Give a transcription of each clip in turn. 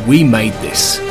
We Made This.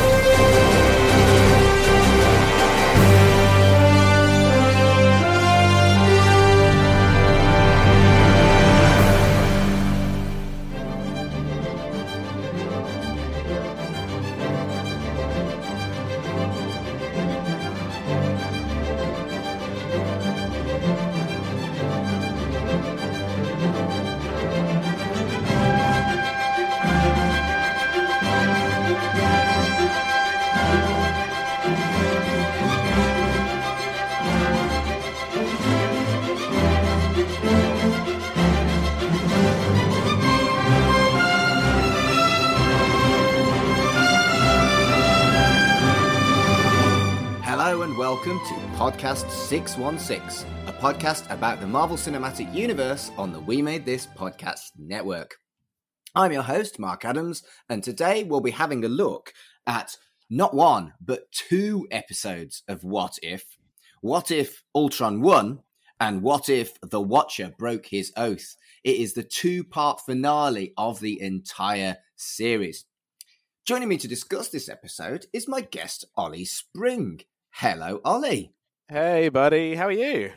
Welcome to Podcast 616, a podcast about the Marvel Cinematic Universe on the We Made This podcast network. I'm your host, Mark Adams, and today we'll be having a look at not one, but two episodes of What If. What If Ultron won, and What If the Watcher broke his oath? It is the two-part finale of the entire series. Joining me to discuss this episode is my guest, Ollie Spring. Hello, Ollie. Hey, buddy. How are you?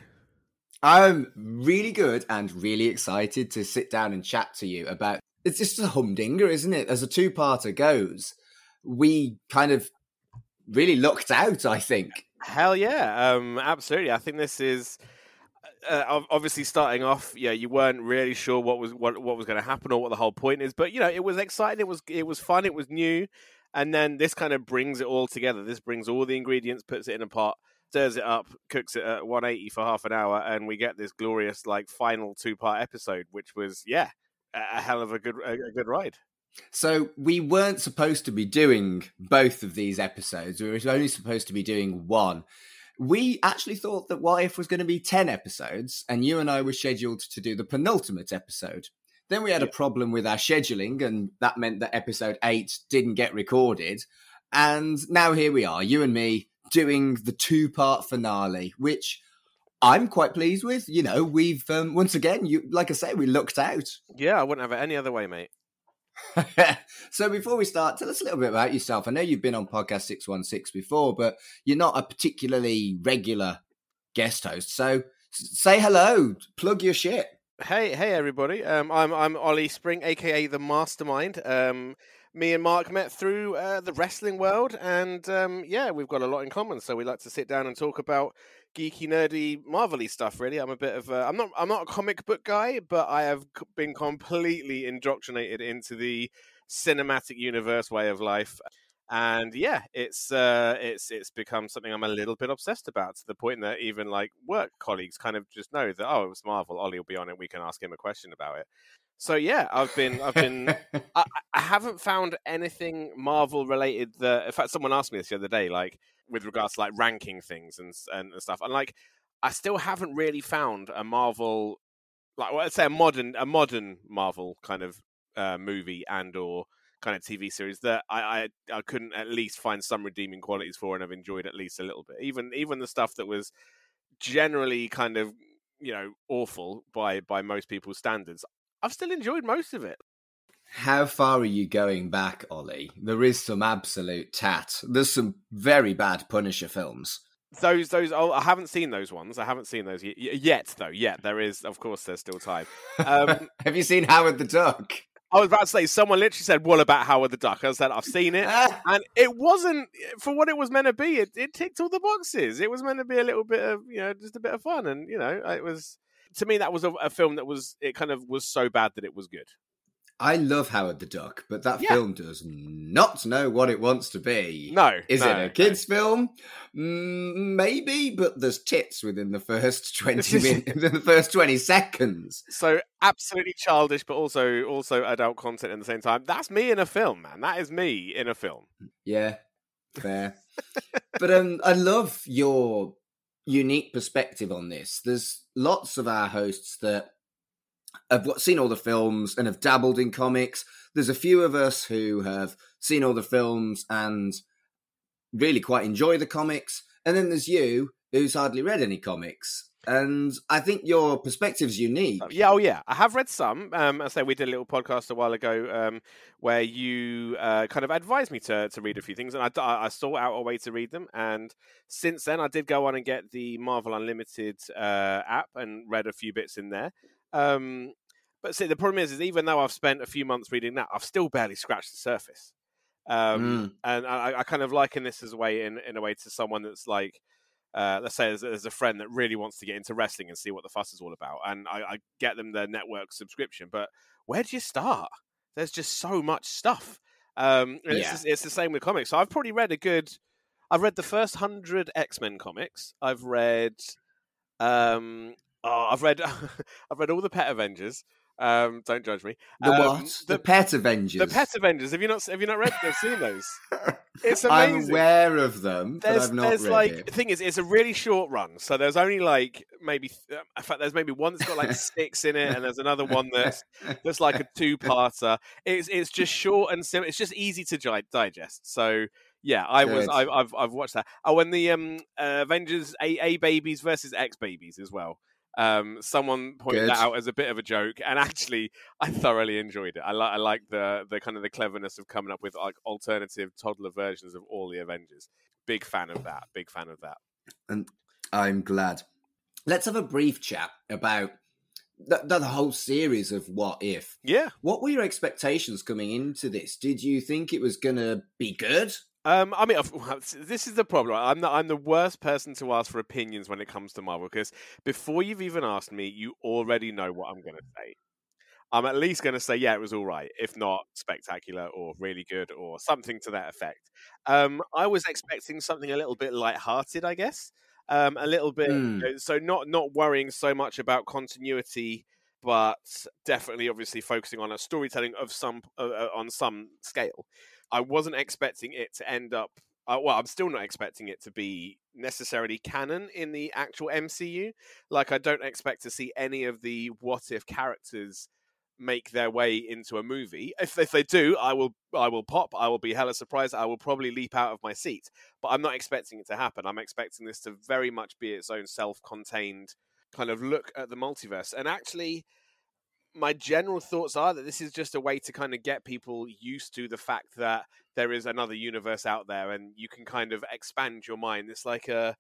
I'm really good and really excited to sit down and chat to you about... It's just a humdinger, isn't it? As a two-parter goes, we kind of really lucked out, I think. Hell yeah. Absolutely. I think this is... obviously, starting off, you weren't really sure what was going to happen or what the whole point is, but it was exciting. It was fun. It was new. And then this kind of brings it all together. This brings all the ingredients, puts it in a pot, stirs it up, cooks it at 180 for half an hour, and we get this glorious final two-part episode, which was, a hell of a good ride. So we weren't supposed to be doing both of these episodes. We were only supposed to be doing one. We actually thought that What If was going to be 10 episodes, and you and I were scheduled to do the penultimate episode. Then we had a problem with our scheduling, and that meant that episode 8 didn't get recorded. And now here we are, you and me, doing the two-part finale, which I'm quite pleased with. We've, once again, like I say, we lucked out. Yeah, I wouldn't have it any other way, mate. So before we start, tell us a little bit about yourself. I know you've been on Podcast 616 before, but you're not a particularly regular guest host. So say hello, plug your shit. Hey, everybody! I'm Ollie Spring, aka the Mastermind. Me and Mark met through the wrestling world, and we've got a lot in common. So we like to sit down and talk about geeky, nerdy, Marvel-y stuff. Really, I'm a bit of I'm not a comic book guy, but I have been completely indoctrinated into the cinematic universe way of life. And it's become something I'm a little bit obsessed about, to the point that even work colleagues kind of just know that, oh, it was Marvel, Ollie will be on it, we can ask him a question about it. So I've been I haven't found anything Marvel related that, in fact, someone asked me this the other day, with regards to ranking things and stuff, and I still haven't really found a Marvel, let's say a modern Marvel kind of movie and or kind of TV series that I couldn't at least find some redeeming qualities for and have enjoyed at least a little bit. Even the stuff that was generally kind of awful by most people's standards, I've still enjoyed most of it. How far are you going back, Ollie? There is some absolute tat. There's some very bad Punisher films. Those I haven't seen those ones. I haven't seen those yet, though. Yet there is, of course, there's still time. Have you seen Howard the Duck? I was about to say, someone literally said, what about Howard the Duck? I said, I've seen it. And it wasn't, for what it was meant to be, it ticked all the boxes. It was meant to be a little bit of, just a bit of fun. And, it was, to me, that was a film that it kind of was so bad that it was good. I love Howard the Duck, but that film does not know what it wants to be. No. Is it a kid's film? Maybe, but there's tits within the first 20 minutes, the first 20 seconds. So absolutely childish, but also adult content at the same time. That's me in a film, man. That is me in a film. Yeah, fair. But I love your unique perspective on this. There's lots of our hosts that have seen all the films and have dabbled in comics. There's a few of us who have seen all the films and really quite enjoy the comics. And then there's you, who's hardly read any comics. And I think your perspective's unique. Yeah. I have read some. I say we did a little podcast a while ago where you kind of advised me to read a few things, and I sought out a way to read them. And since then, I did go on and get the Marvel Unlimited app and read a few bits in there. But see, the problem is even though I've spent a few months reading that, I've still barely scratched the surface. And I kind of liken this as a way in a way to someone that's like, let's say there's a friend that really wants to get into wrestling and see what the fuss is all about, and I get them their network subscription, but where do you start? There's just so much stuff. It's the same with comics. So I've probably read I've read the first 100 X-Men comics. I've read I've read all the Pet Avengers. Don't judge me. The what? The Pet Avengers. The Pet Avengers. Have you not read? Have seen those? It's amazing. I'm aware of them, but I've not read it. The thing is, it's a really short run, so there's only like maybe. In fact, there's maybe one that's got like 6 in it, and there's another one that's like a 2-parter. It's just short and simple. It's just easy to digest. So yeah, I've watched that. Oh, and the Avengers A babies versus X babies as well. Someone pointed that out as a bit of a joke, and actually I thoroughly enjoyed it. I like the kind of the cleverness of coming up with like alternative toddler versions of all the Avengers. Big fan of that. And I'm glad. Let's have a brief chat about the whole series of What If. Yeah. What were your expectations coming into this? Did you think it was going to be good? I mean, this is the problem. I'm the worst person to ask for opinions when it comes to Marvel, because before you've even asked me, you already know what I'm going to say. I'm at least going to say, yeah, it was all right, if not spectacular or really good or something to that effect. I was expecting something a little bit lighthearted, I guess. A little bit, so not worrying so much about continuity, but definitely, obviously, focusing on a storytelling of on some scale. I wasn't expecting it to end up. I'm still not expecting it to be necessarily canon in the actual MCU. Like, I don't expect to see any of the What If characters make their way into a movie. If they do, I will pop. I will be hella surprised. I will probably leap out of my seat. But I'm not expecting it to happen. I'm expecting this to very much be its own self-contained kind of look at the multiverse. And actually, my general thoughts are that this is just a way to kind of get people used to the fact that there is another universe out there, and you can kind of expand your mind. It's like a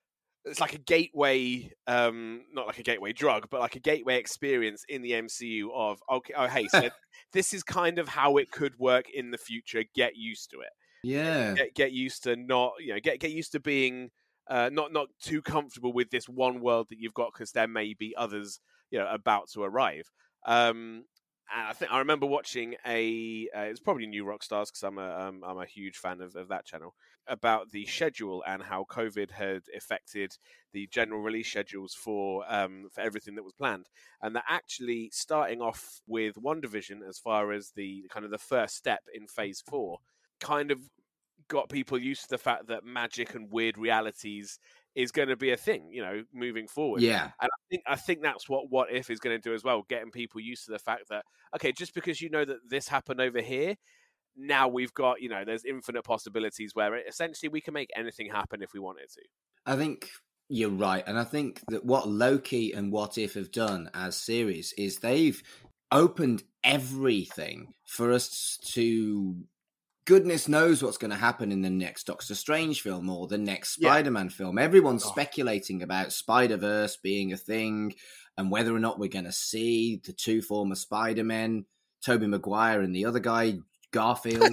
gateway, not like a gateway drug, but like a gateway experience in the MCU of, okay, oh, hey, so this is kind of how it could work in the future. Get used to it. Yeah. Get used to get used to being not too comfortable with this one world that you've got, because there may be others, about to arrive. And I remember watching it's probably New Rockstars, because I'm a huge fan of that channel, about the schedule and how COVID had affected the general release schedules for everything that was planned, and that actually starting off with WandaVision as far as the kind of the first step in Phase 4 kind of got people used to the fact that magic and weird realities is going to be a thing, moving forward. Yeah. And I think that's what If is going to do as well, getting people used to the fact that, okay, just because you know that this happened over here, now we've got, there's infinite possibilities where essentially we can make anything happen if we wanted to. I think you're right. And I think that what Loki and What If have done as series is they've opened everything for us to... Goodness knows what's going to happen in the next Doctor Strange film or the next Spider-Man film. Everyone's speculating about Spider-Verse being a thing and whether or not we're going to see the 2 former Spider-Men, Tobey Maguire and the other guy, Garfield.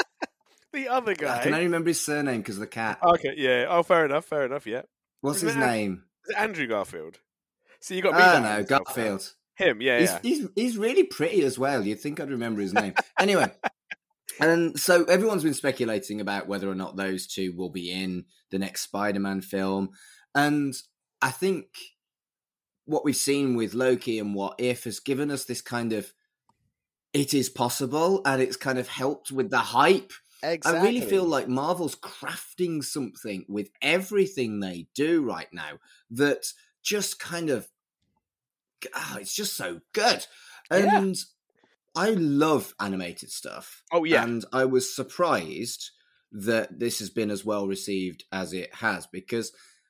The other guy? I can only remember his surname because of the cat. Okay, yeah. Oh, fair enough, yeah. What's his name? Is it Andrew Garfield? So you got me. I don't know, Garfield. Him, yeah. He's really pretty as well. You'd think I'd remember his name. Anyway... And so everyone's been speculating about whether or not those 2 will be in the next Spider-Man film. And I think what we've seen with Loki and What If has given us this kind of, it is possible, and it's kind of helped with the hype. Exactly. I really feel like Marvel's crafting something with everything they do right now that just kind of, it's just so good. And... I love animated stuff. Oh, yeah. And I was surprised that this has been as well received as it has, because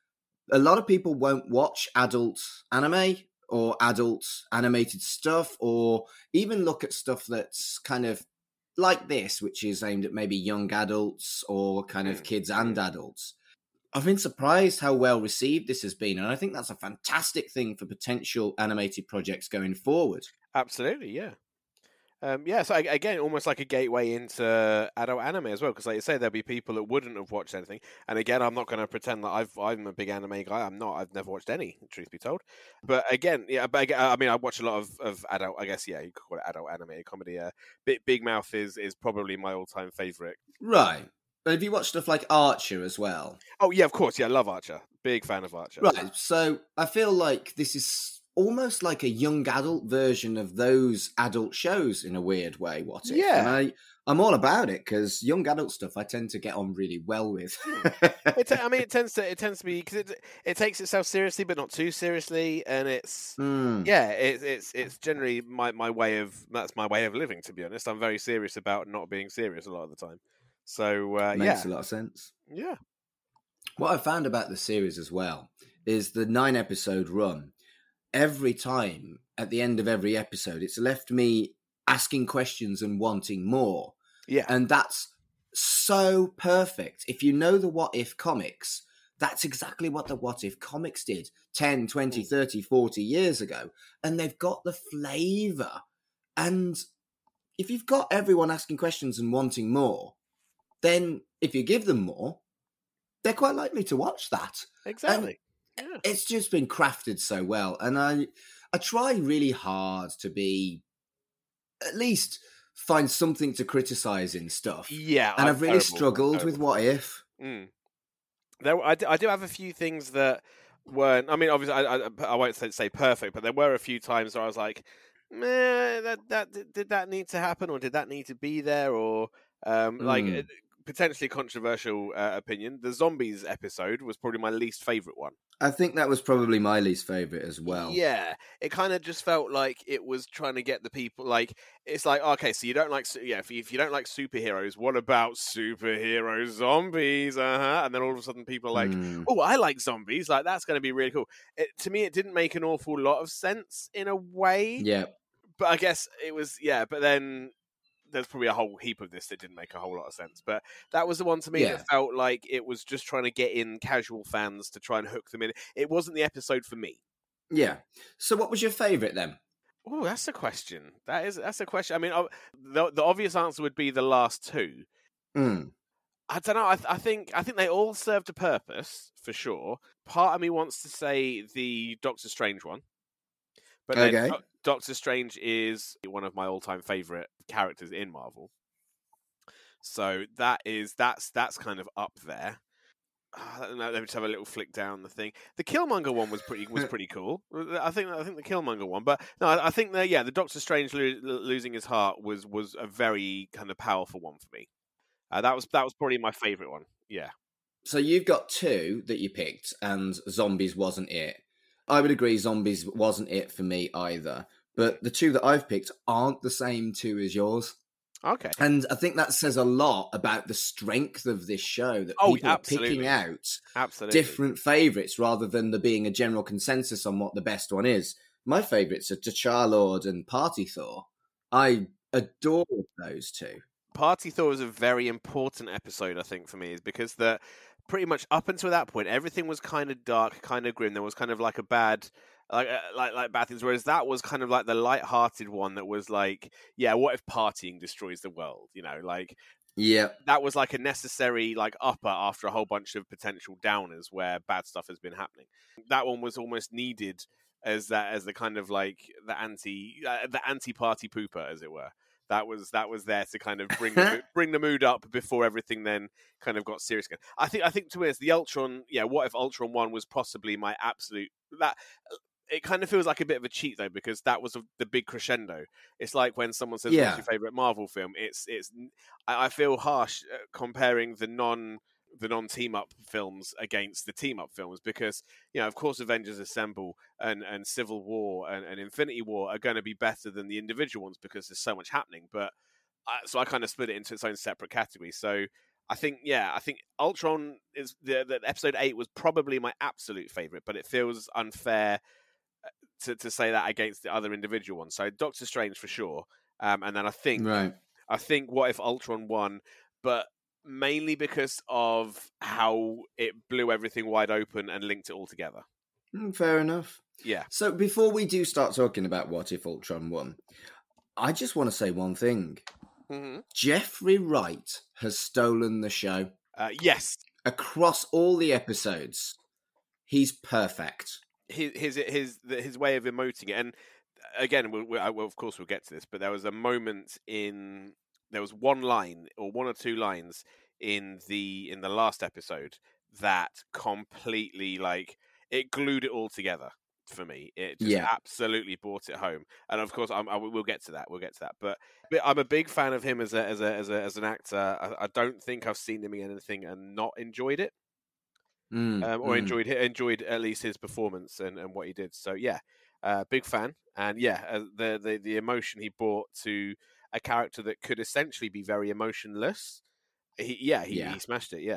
a lot of people won't watch adult anime or adult animated stuff, or even look at stuff that's kind of like this, which is aimed at maybe young adults or kind of kids and adults. I've been surprised how well received this has been, and I think that's a fantastic thing for potential animated projects going forward. Absolutely, yeah. So again, almost like a gateway into adult anime as well, because like you say, there'll be people that wouldn't have watched anything. And again, I'm not going to pretend that I'm a big anime guy. I'm not. I've never watched any, truth be told. But again, I mean, I watch a lot of adult. I guess, yeah, you could call it adult animated comedy. Big Mouth is probably my all-time favorite. Right. But have you watched stuff like Archer as well? Oh yeah, of course. Yeah, I love Archer. Big fan of Archer. Right. So I feel like this is almost like a young adult version of those adult shows in a weird way. What if? Yeah. And I'm all about it, because young adult stuff I tend to get on really well with. It tends to be, because it takes itself seriously, but not too seriously, and it's it's generally my way of living. To be honest, I'm very serious about not being serious a lot of the time. So Makes a lot of sense. Yeah. What I found about the series as well is the 9-episode run. Every time, at the end of every episode, it's left me asking questions and wanting more. Yeah. And that's so perfect. If you know the What If comics, that's exactly what the What If comics did 10, 20, 30, 40 years ago. And they've got the flavour. And if you've got everyone asking questions and wanting more, then if you give them more, they're quite likely to watch that. Exactly. Yeah. It's just been crafted so well, and I try really hard to be, at least find something to criticize in stuff. Yeah, and I've really struggled with What If. I do have a few things that weren't. I mean, obviously, I won't say perfect, but there were a few times where I was like, "Meh, did that need to happen, or did that need to be there?" Or like potentially controversial opinion. The zombies episode was probably my least favorite one. I think that was probably my least favorite as well. Yeah, it kind of just felt like it was trying to get the people, like, it's like, okay, so you don't like, if you don't like superheroes, what about superhero zombies? And then all of a sudden people are like, oh, I like zombies, like, that's going to be really cool. To me, it didn't make an awful lot of sense in a way. Yeah. But I guess it was, but then there's probably a whole heap of this that didn't make a whole lot of sense. But that was the one to me that felt like it was just trying to get in casual fans to try and hook them in. It wasn't the episode for me. Yeah. So what was your favourite then? Oh, that's a question. That's a question. I mean, the obvious answer would be the last two. I don't know. I think they all served a purpose, for sure. Part of me wants to say the Doctor Strange one. But then Doctor Strange is one of my all-time favorite characters in Marvel, so that's kind of up there. Let me just have a little flick down the thing. The Killmonger one was pretty cool. I think the Killmonger one, but no, I think the Doctor Strange losing his heart was a very kind of powerful one for me. That was probably my favorite one. Yeah. So you've got two that you picked, and Zombies wasn't it. I would agree Zombies wasn't it for me either. But the two that I've picked aren't the same two as yours. Okay. And I think that says a lot about the strength of this show, that people are picking out different favourites rather than there being a general consensus on what the best one is. My favourites are T'Challa and Party Thor. I adore those two. Party Thor was a very important episode, I think, for me, is because pretty much up until that point, everything was kind of dark, kind of grim. There was kind of like a bad, like bad things. Whereas that was kind of like the light-hearted one that was like, yeah, what if partying destroys the world? You know, like, yeah, that was like a necessary like upper after a whole bunch of potential downers where bad stuff has been happening. That one was almost needed as the kind of like the anti-party pooper, as it were. That was there to kind of bring the mood up before everything then kind of got serious again. I think to be honest, the Ultron, what if Ultron 1 was possibly my absolute, that it kind of feels like a bit of a cheat though, because that was the big crescendo. It's like when someone says what's your favorite Marvel film, I feel harsh comparing the non-team up films against the team up films, because of course Avengers Assemble and Civil War and Infinity War are going to be better than the individual ones because there's so much happening, but so I kind of split it into its own separate category. So I think Ultron is the episode 8 was probably my absolute favorite, but it feels unfair to say that against the other individual ones. So Doctor Strange for sure, and then I think What If Ultron won, but mainly because of how it blew everything wide open and linked it all together. Fair enough. Yeah. So before we do start talking about What If Ultron won, I just want to say one thing. Mm-hmm. Jeffrey Wright has stolen the show. Yes. Across all the episodes, he's perfect. His way of emoting it, and again, of course we'll get to this, but there was a moment there was one line or one or two lines in the last episode that completely it glued it all together for me. It just absolutely brought it home, and of course we'll get to that. But I'm a big fan of him as an actor. I don't think I've seen him in anything and not enjoyed it. Enjoyed at least his performance and what he did. So yeah, big fan, and the emotion he brought to a character that could essentially be very emotionless. He smashed it. Yeah.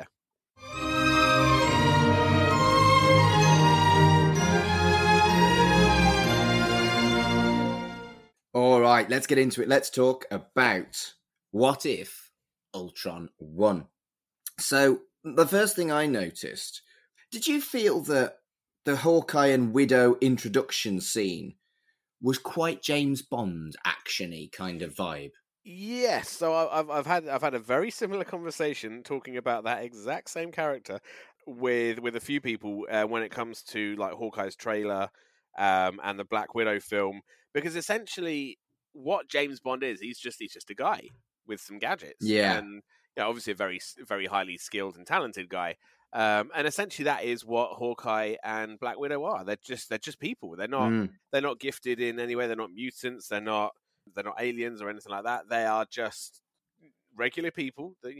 All right, let's get into it. Let's talk about What If Ultron won. So the first thing I noticed. Did you feel that the Hawkeye and Widow introduction scene was quite James Bond action-y kind of vibe? Yes. So I've had a very similar conversation talking about that exact same character with a few people when it comes to Hawkeye's trailer and the Black Widow film, because essentially what James Bond is, he's just a guy with some gadgets. Yeah. And obviously a very, very highly skilled and talented guy. And essentially that is what Hawkeye and Black Widow are. They're just people. They're not gifted in any way. They're not mutants. They're not aliens or anything like that. They are just regular people that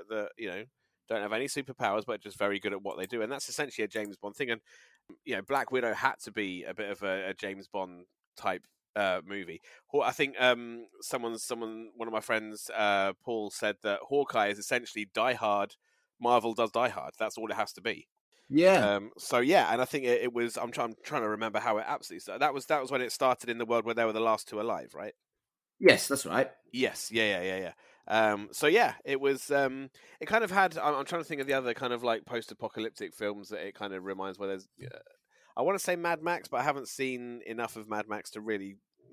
don't have any superpowers, but just very good at what they do. And that's essentially a James Bond thing. And Black Widow had to be a bit of a James Bond type movie. I think one of my friends, Paul, said that Hawkeye is essentially Die Hard. Marvel does Die Hard. That's all it has to be. Yeah. And I think it was. I'm trying to remember how it absolutely started. That was when it started in the world where they were the last two alive, right? Yes, that's right. Yes. Yeah. It was. It kind of had. I'm trying to think of the other kind of post-apocalyptic films that it kind of reminds. Where there's. I want to say Mad Max, but I haven't seen enough of Mad Max to really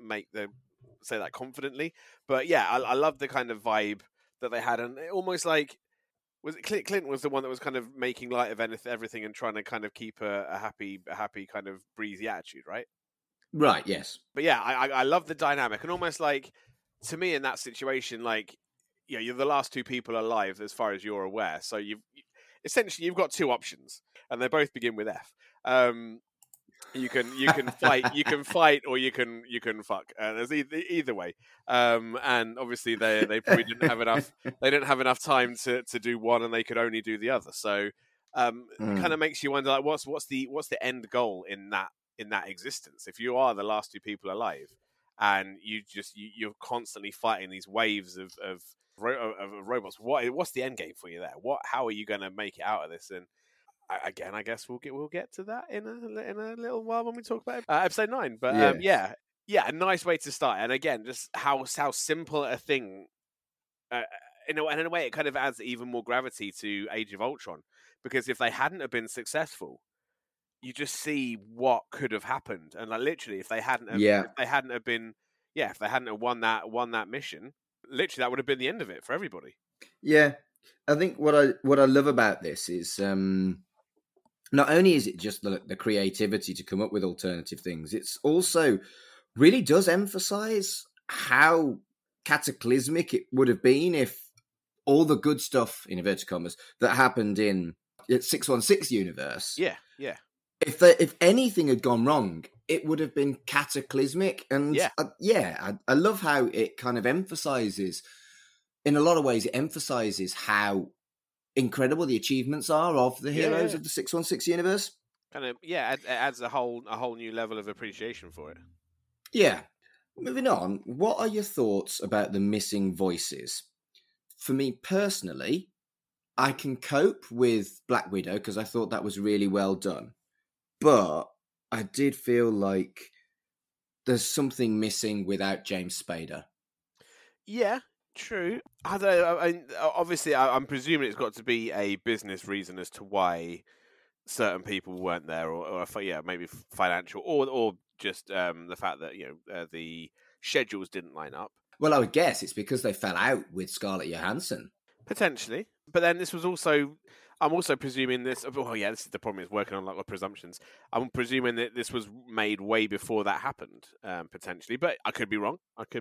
say that confidently. But yeah, I love the kind of vibe that they had, and it almost was it Clint was the one that was kind of making light of everything and trying to kind of keep a happy kind of breezy attitude, right? Right, yes. But yeah, I love the dynamic, and almost to me in that situation, you're the last two people alive as far as you're aware. So you've got two options, and they both begin with F. You can fight, or you can fuck. There's either way. And obviously they probably didn't have enough. They didn't have enough time to do one, and they could only do the other. So it kind of makes you wonder, what's the end goal in that existence? If you are the last two people alive, and you're constantly fighting these waves of robots, what's the end game for you there? How are you going to make it out of this? And again, I guess we'll get to that in a little while when we talk about episode 9. But a nice way to start. And again, just how simple a thing. In a way, it kind of adds even more gravity to Age of Ultron, because if they hadn't have been successful, you just see what could have happened. And literally, if they hadn't have won that mission, literally that would have been the end of it for everybody. Yeah, I think what I love about this is. Not only is it just the creativity to come up with alternative things, it's also really does emphasize how cataclysmic it would have been if all the good stuff, in inverted commas, that happened in 616 universe. Yeah. If anything had gone wrong, it would have been cataclysmic. And I love how it kind of emphasizes, in a lot of ways, it emphasizes how incredible the achievements are of the heroes of the 616 universe. Kind of, it adds a whole new level of appreciation for it. Yeah. Moving on, what are your thoughts about the missing voices? For me personally, I can cope with Black Widow because I thought that was really well done. But I did feel like there's something missing without James Spader. Yeah, true. I don't know, obviously, I'm presuming it's got to be a business reason as to why certain people weren't there, or maybe financial, or just the fact that the schedules didn't line up. Well, I would guess it's because they fell out with Scarlett Johansson. Potentially. But then this was also, I'm also presuming this, this is the problem, is working on like presumptions. I'm presuming that this was made way before that happened, potentially. But I could be wrong. But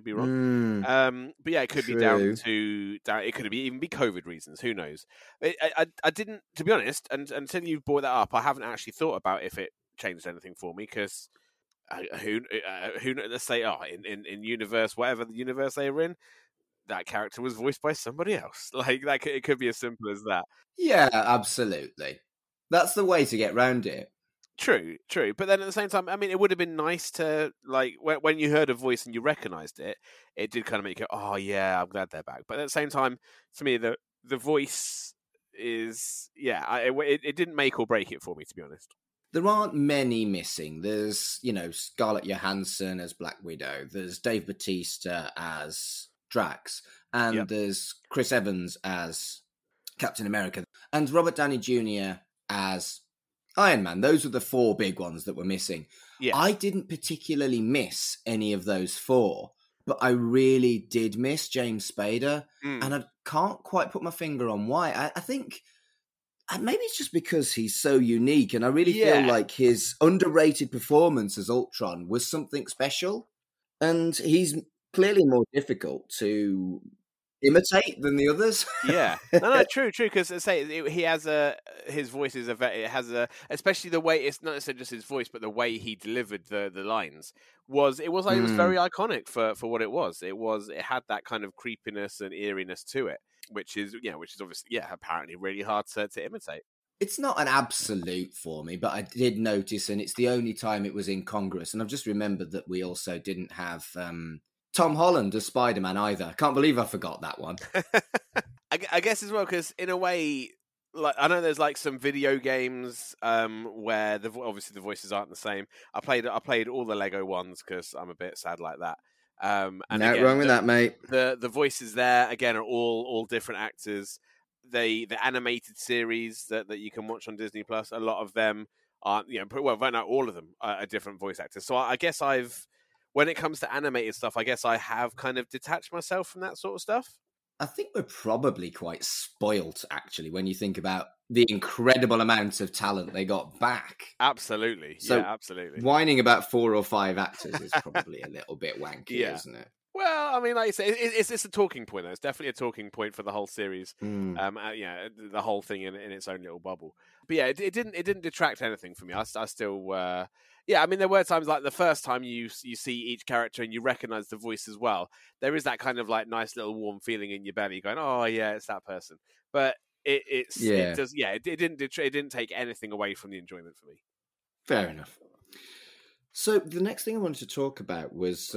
yeah, it could be down to, it could even be COVID reasons. Who knows? I didn't, to be honest, and until you brought that up, I haven't actually thought about if it changed anything for me, because who, let's say, in universe, whatever the universe they were in, that character was voiced by somebody else. Like that, it could be as simple as that. Yeah, absolutely. That's the way to get round it. True. But then at the same time, I mean, it would have been nice to, like, when you heard a voice and you recognised it, it did kind of make you go, oh yeah, I'm glad they're back. But at the same time, to me, the voice is, it didn't make or break it for me, to be honest. There aren't many missing. There's, Scarlett Johansson as Black Widow. There's Dave Bautista as Drax, and there's Chris Evans as Captain America, and Robert Downey Jr. as Iron Man. Those were the four big ones that were missing. Yeah. I didn't particularly miss any of those four, but I really did miss James Spader, and I can't quite put my finger on why. I think maybe it's just because he's so unique, and I really feel like his underrated performance as Ultron was something special, and he's clearly more difficult to imitate than the others. Yeah, no, true. Because I say he has his voice is especially the way, it's not necessarily just his voice, but the way he delivered the lines was very iconic for what it was. It had that kind of creepiness and eeriness to it, which is obviously apparently really hard to imitate. It's not an absolute for me, but I did notice, and it's the only time it was incongruous. And I've just remembered that we also didn't have Tom Holland as Spider-Man either. I can't believe I forgot that one. I guess as well, because in a way, like, I know there's like some video games where obviously the voices aren't the same. I played all the Lego ones because I'm a bit sad like that. And no wrong with that, mate. The voices there again are all different actors. The animated series that you can watch on Disney Plus, a lot of them aren't, not all of them are different voice actors. So I guess when it comes to animated stuff, I guess I have kind of detached myself from that sort of stuff. I think we're probably quite spoilt, actually, when you think about the incredible amount of talent they got back. Absolutely. So absolutely. Whining about 4 or 5 actors is probably a little bit wanky, isn't it? Well, I mean, like you say, it's a talking point, though. It's definitely a talking point for the whole series. The whole thing in its own little bubble. But yeah, it didn't detract anything from me. I still, I mean, there were times, like the first time you see each character and you recognize the voice as well. There is that kind of like nice little warm feeling in your belly, going, "Oh yeah, it's that person." But it didn't take anything away from the enjoyment for me. Fair enough. So the next thing I wanted to talk about was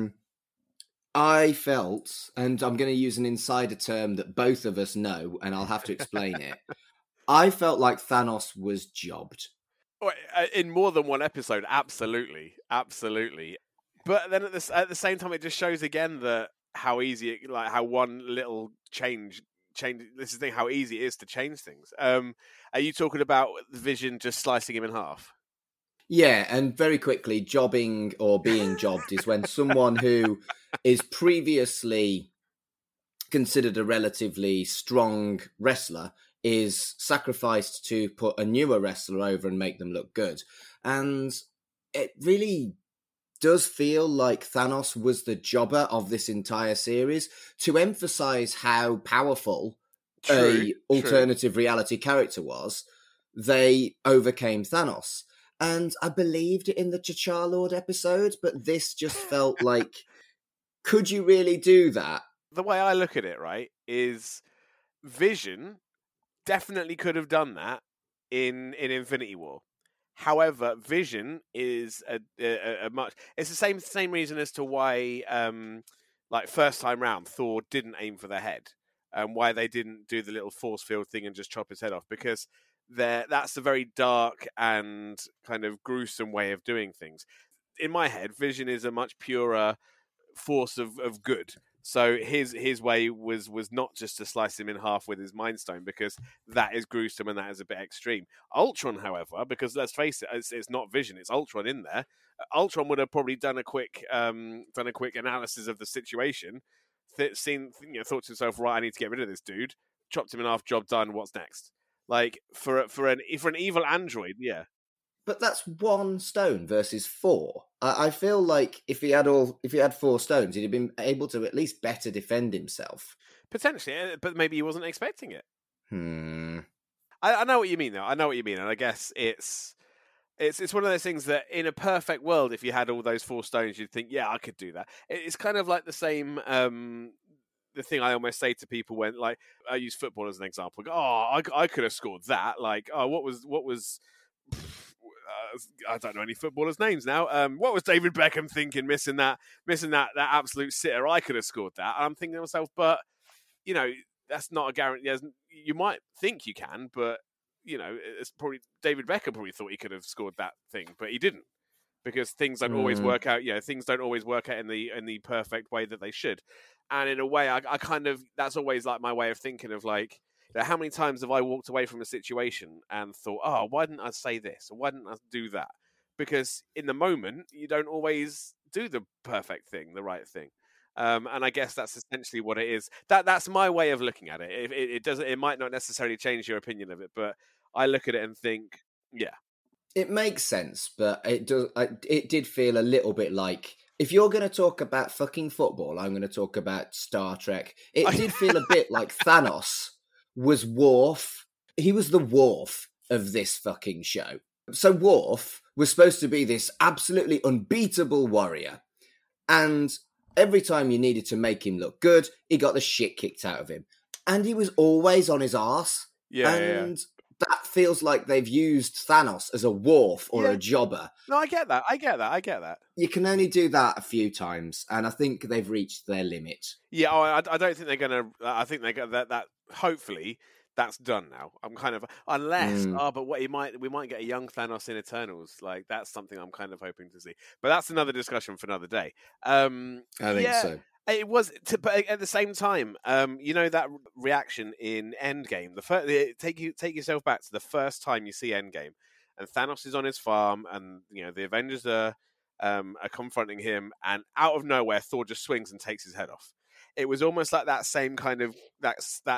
I felt, and I'm going to use an insider term that both of us know, and I'll have to explain it. I felt like Thanos was jobbed. In more than one episode, absolutely. But then at the same time, it just shows again that how easy, how one little change. This is the thing, how easy it is to change things. Are you talking about Vision just slicing him in half? Yeah, and very quickly, jobbing or being jobbed is when someone who is previously considered a relatively strong wrestler is sacrificed to put a newer wrestler over and make them look good. And it really does feel like Thanos was the jobber of this entire series to emphasize how powerful an alternative reality character was. They overcame Thanos. And I believed it in the Char-Lord episode, but this just felt like, could you really do that? The way I look at it, right, is Vision definitely could have done that in Infinity War. However, Vision is a much. It's the same reason as to why, like first time round, Thor didn't aim for the head. and why they didn't do the little force field thing and just chop his head off, because that's a very dark and kind of gruesome way of doing things. In my head, Vision is a much purer force of good. So his way was not just to slice him in half with his Mind Stone, because that is gruesome and that is a bit extreme. Ultron, however, because let's face it, it's not Vision, it's Ultron in there. Ultron would have probably done a quick analysis of the situation, thought to himself, right, I need to get rid of this dude. Chopped him in half, job done. What's next? Like for an evil android, yeah. But that's 1 stone versus 4. I feel like if he had 4 stones, he'd have been able to at least better defend himself. Potentially, but maybe he wasn't expecting it. I know what you mean, though. I know what you mean, and I guess it's one of those things that in a perfect world, if you had all those 4 stones, you'd think, yeah, I could do that. It's kind of like the same. The thing I almost say to people when, like, I use football as an example. I could have scored that. Like, what was I don't know any footballers' names now. What was David Beckham thinking, missing that absolute sitter? I could have scored that. And I'm thinking to myself, but that's not a guarantee. You might think you can, but it's probably David Beckham probably thought he could have scored that thing, but he didn't, because things don't always work out. Things don't always work out in the perfect way that they should. And in a way, I kind of, that's always like my way of thinking of, like, how many times have I walked away from a situation and thought, oh, why didn't I say this? Or why didn't I do that? Because in the moment, you don't always do the perfect thing, the right thing. And I guess that's essentially what it is. That's my way of looking at it. It might not necessarily change your opinion of it, but I look at it and think, yeah. It makes sense, but it does. It did feel a little bit like, if you're going to talk about fucking football, I'm going to talk about Star Trek. It did feel a bit like Thanos was Worf. He was the Worf of this fucking show. So Worf was supposed to be this absolutely unbeatable warrior. And every time you needed to make him look good, he got the shit kicked out of him. And he was always on his arse. And that feels like they've used Thanos as a Worf or a jobber. No, I get that. You can only do that a few times, and I think they've reached their limit. Yeah, I don't think they're going to... I think they're that hopefully that's done now. I'm kind of... Unless... but we might get a young Thanos in Eternals. Like, that's something I'm kind of hoping to see. But that's another discussion for another day. I think so. It was, but at the same time, that reaction in Endgame. Take yourself back to the first time you see Endgame, and Thanos is on his farm, and the Avengers are confronting him, and out of nowhere, Thor just swings and takes his head off. It was almost like that same kind of that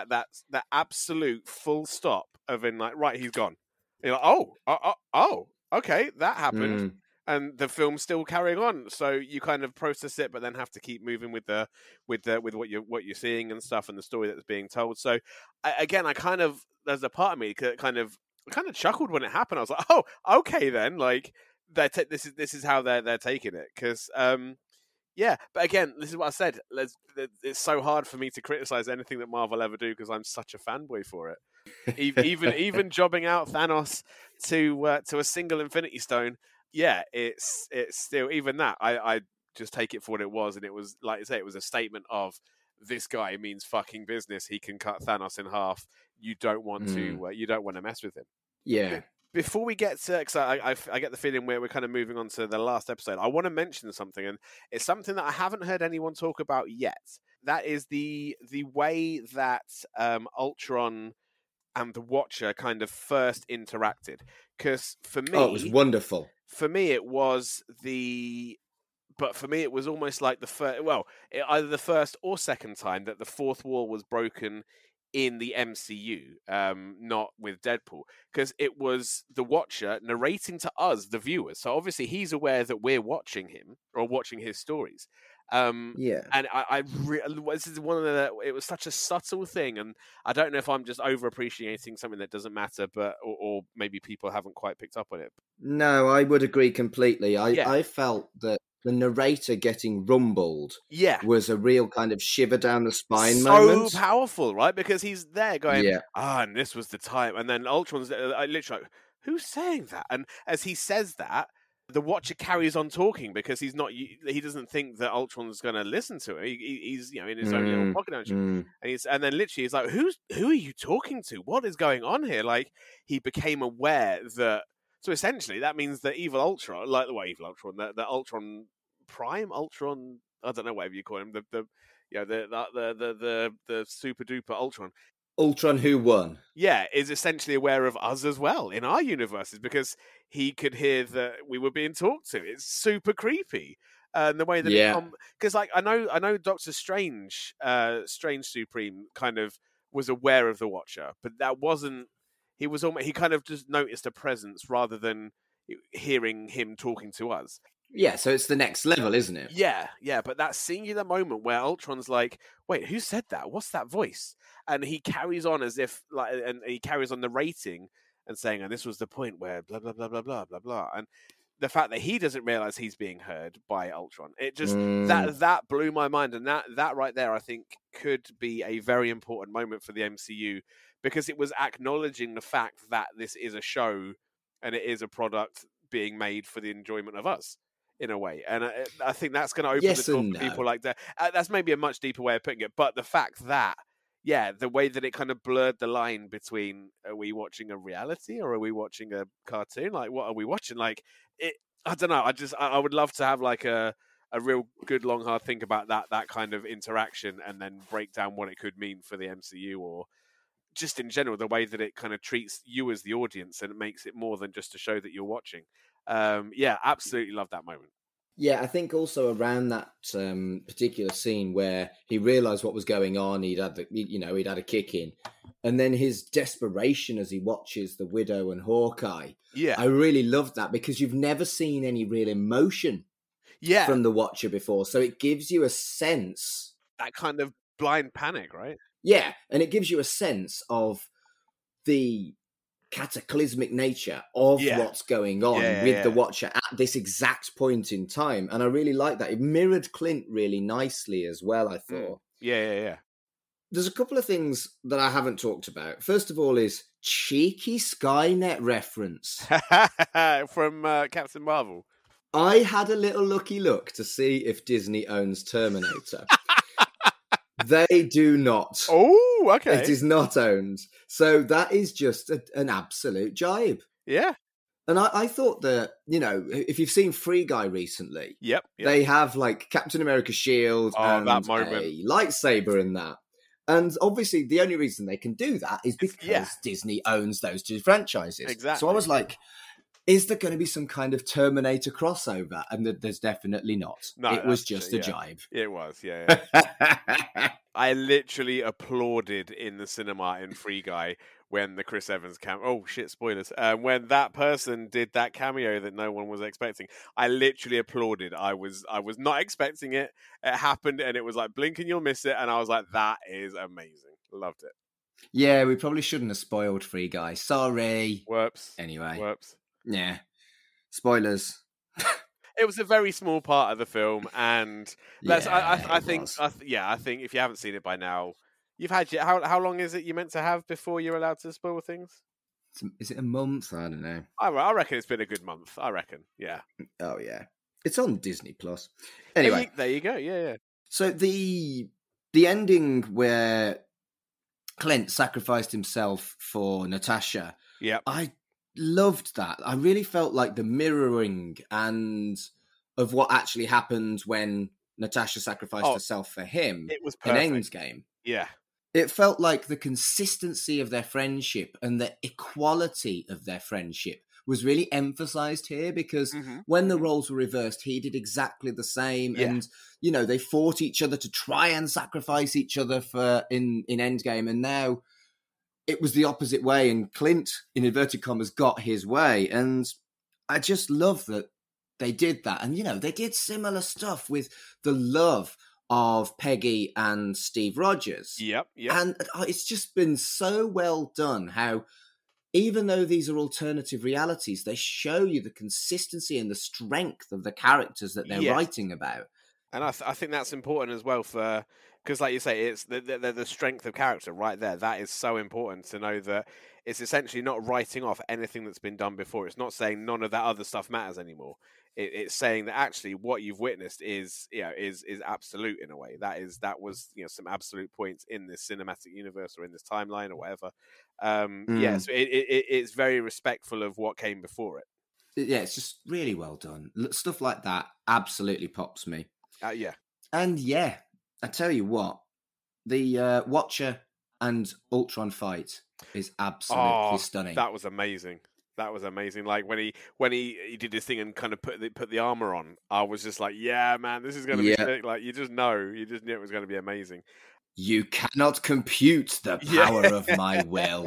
absolute full stop of in, like, right, he's gone. You're like, oh, okay, that happened. And the film's still carrying on, so you kind of process it, but then have to keep moving with what you're seeing and stuff, and the story that's being told. So, again, there's a part of me that kind of chuckled when it happened. I was like, oh, okay, then, like, this is how they're taking it, because yeah. But again, this is what I said. It's so hard for me to criticize anything that Marvel ever do, because I'm such a fanboy for it. Even jobbing out Thanos to a single Infinity Stone. Yeah, it's still, even that, I just take it for what it was, and it was, like I say, it was a statement of, this guy means fucking business. He can cut Thanos in half. You don't want to mess with him. Yeah. Before we get to, because I get the feeling we're kind of moving on to the last episode, I want to mention something, and it's something that I haven't heard anyone talk about yet. That is the way that Ultron and the Watcher kind of first interacted. Because for me... Oh, it was wonderful. For me, it was almost like the first, either the first or second time that the fourth wall was broken in the MCU, not with Deadpool, because it was the Watcher narrating to us, the viewers. So obviously he's aware that we're watching him or watching his stories. And this is one of it was such a subtle thing, and I don't know if I'm just over appreciating something that doesn't matter, but or maybe people haven't quite picked up on it. No, I would agree completely. I felt that the narrator getting rumbled was a real kind of shiver down the spine moment. So powerful, right? Because he's there going, and this was the time, and then Ultron's literally like, who's saying that? And as he says that, the Watcher carries on talking because he doesn't think that Ultron's going to listen to him. He's in his own little pocket dimension, and then literally he's like, who are you talking to? What is going on here? Like, he became aware that. So essentially, that means that evil Ultron, the Ultron Prime, Ultron, I don't know, whatever you call him, the super duper Ultron. Ultron who won? Yeah, is essentially aware of us as well in our universes because he could hear that we were being talked to. It's super creepy. And the way that because I know Doctor Strange, Strange Supreme kind of was aware of the Watcher, but that wasn't. He kind of just noticed a presence rather than hearing him talking to us. Yeah, so it's the next level, isn't it? Yeah, but that singular moment where Ultron's like, wait, who said that? What's that voice? And he carries on as if, and he carries on narrating and saying, and this was the point where blah, blah, blah, blah, blah, blah, blah. And the fact that he doesn't realize he's being heard by Ultron, it just, that blew my mind. And that right there, I think, could be a very important moment for the MCU because it was acknowledging the fact that this is a show and it is a product being made for the enjoyment of us. In a way, and I think that's going to open the door for people like that. That's maybe a much deeper way of putting it, but the fact that, the way that it kind of blurred the line between are we watching a reality or are we watching a cartoon? Like, what are we watching? Like, I don't know. I would love to have like a real good long hard think about that kind of interaction and then break down what it could mean for the MCU or just in general the way that it kind of treats you as the audience and it makes it more than just a show that you're watching. Absolutely love that moment. Yeah, I think also around that particular scene where he realised what was going on, he'd had a kick in, and then his desperation as he watches the Widow and Hawkeye. Yeah, I really loved that because you've never seen any real emotion from the Watcher before, so it gives you a sense, that kind of blind panic, right? Yeah, and it gives you a sense of the cataclysmic nature of what's going on with the Watcher at this exact point in time, and I really like that. It mirrored Clint really nicely as well, I thought. Yeah. There's a couple of things that I haven't talked about. First of all is cheeky Skynet reference from Captain Marvel. I had a little looky look to see if Disney owns Terminator. They do not. Oh, okay. It is not owned. So that is just an absolute jibe. Yeah. And I thought that, if you've seen Free Guy recently, yep. They have like Captain America's shield and that moment. A lightsaber in that. And obviously the only reason they can do that is because Disney owns those two franchises. Exactly. So I was like, is there going to be some kind of Terminator crossover? And there's definitely not. No, it was just a jibe. It was, I literally applauded in the cinema in Free Guy when the Chris Evans oh shit, spoilers. When that person did that cameo that no one was expecting, I literally applauded. I was not expecting it. It happened, and it was like blink and you'll miss it. And I was like, that is amazing. Loved it. Yeah, we probably shouldn't have spoiled Free Guy. Sorry. Whoops. Anyway. Whoops. Yeah. Spoilers. It was a very small part of the film, and I think if you haven't seen it by now, you've had how long is it you meant to have before you're allowed to spoil things? Is it a month? I don't know. I reckon it's been a good month. I reckon, yeah. Oh yeah, it's on Disney Plus. Anyway, there you go. Yeah. So the ending where Clint sacrificed himself for Natasha. Yeah, I loved that. I really felt like the mirroring and of what actually happened when Natasha sacrificed herself for him. It was perfect. In Endgame. Yeah. It felt like the consistency of their friendship and the equality of their friendship was really emphasized here because when the roles were reversed, he did exactly the same. Yeah. And, they fought each other to try and sacrifice each other in Endgame. And now it was the opposite way, and Clint, in inverted commas, got his way. And I just love that they did that. And, they did similar stuff with the love of Peggy and Steve Rogers. Yep. And it's just been so well done how, even though these are alternative realities, they show you the consistency and the strength of the characters that they're writing about. And I think that's important as well because, like you say, it's the strength of character right there. That is so important to know that it's essentially not writing off anything that's been done before. It's not saying none of that other stuff matters anymore. it's saying that actually what you've witnessed is absolute in a way. That was some absolute points in this cinematic universe or in this timeline or whatever. So it's very respectful of what came before it. Yeah, it's just really well done. Stuff like that absolutely pops me. Yeah. And yeah, I tell you what, the Watcher and Ultron fight is absolutely stunning. That was amazing. That was amazing. Like when he did this thing and kind of put the armor on, I was just like, yeah, man, this is going to be sick. Like you just knew it was going to be amazing. You cannot compute the power of my will.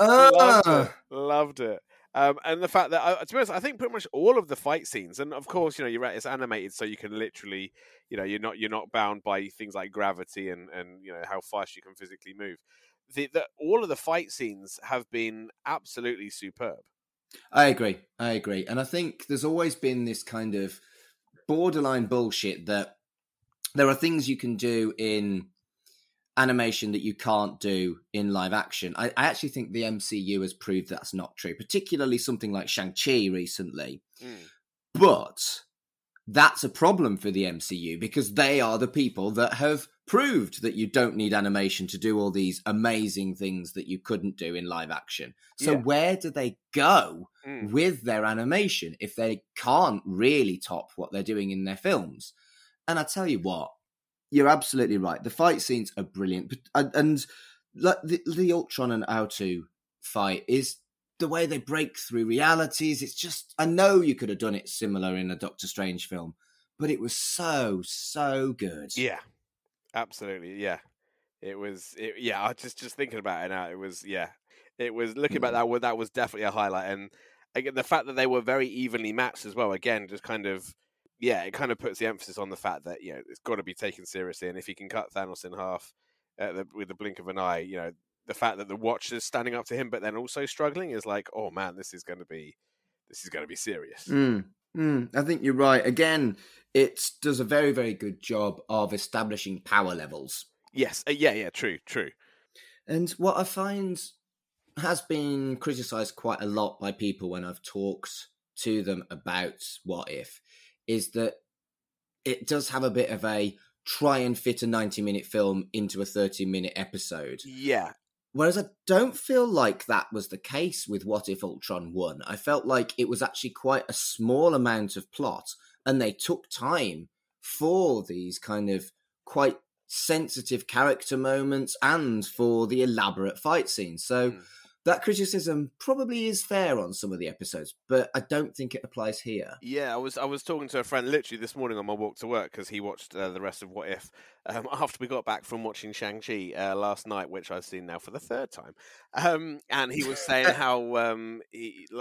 Loved it. And the fact that, to be honest, I think pretty much all of the fight scenes, and of course, you're right, it's animated, so you can literally, you're not bound by things like gravity and how fast you can physically move. All of the fight scenes have been absolutely superb. I agree, and I think there's always been this kind of borderline bullshit that there are things you can do in animation that you can't do in live action. I actually think the MCU has proved that's not true, particularly something like Shang-Chi recently. But that's a problem for the MCU because they are the people that have proved that you don't need animation to do all these amazing things that you couldn't do in live action. So where do they go with their animation if they can't really top what they're doing in their films? And I tell you what, you're absolutely right. The fight scenes are brilliant. And the Ultron and Autu fight is the way they break through realities. It's just, I know you could have done it similar in a Doctor Strange film, but it was so good. Yeah, absolutely. Yeah, it was. I just thinking about it now. It was looking back that was definitely a highlight. And again, the fact that they were very evenly matched as well. Again, just kind of. Yeah, it kind of puts the emphasis on the fact that it's got to be taken seriously, and if you can cut Thanos in half with the blink of an eye, the fact that the Watcher's standing up to him, but then also struggling, is like, oh man, this is going to be serious. I think you're right. Again, it does a very, very good job of establishing power levels. Yes, true. And what I find has been criticised quite a lot by people when I've talked to them about What If, is that it does have a bit of a try and fit a 90-minute film into a 30-minute episode. Yeah. Whereas I don't feel like that was the case with What If Ultron won. I felt like it was actually quite a small amount of plot, and they took time for these kind of quite sensitive character moments and for the elaborate fight scenes. So that criticism probably is fair on some of the episodes, but I don't think it applies here. Yeah, I was talking to a friend literally this morning on my walk to work because he watched the rest of What If after we got back from watching Shang-Chi last night, which I've seen now for the third time. And he was saying how he's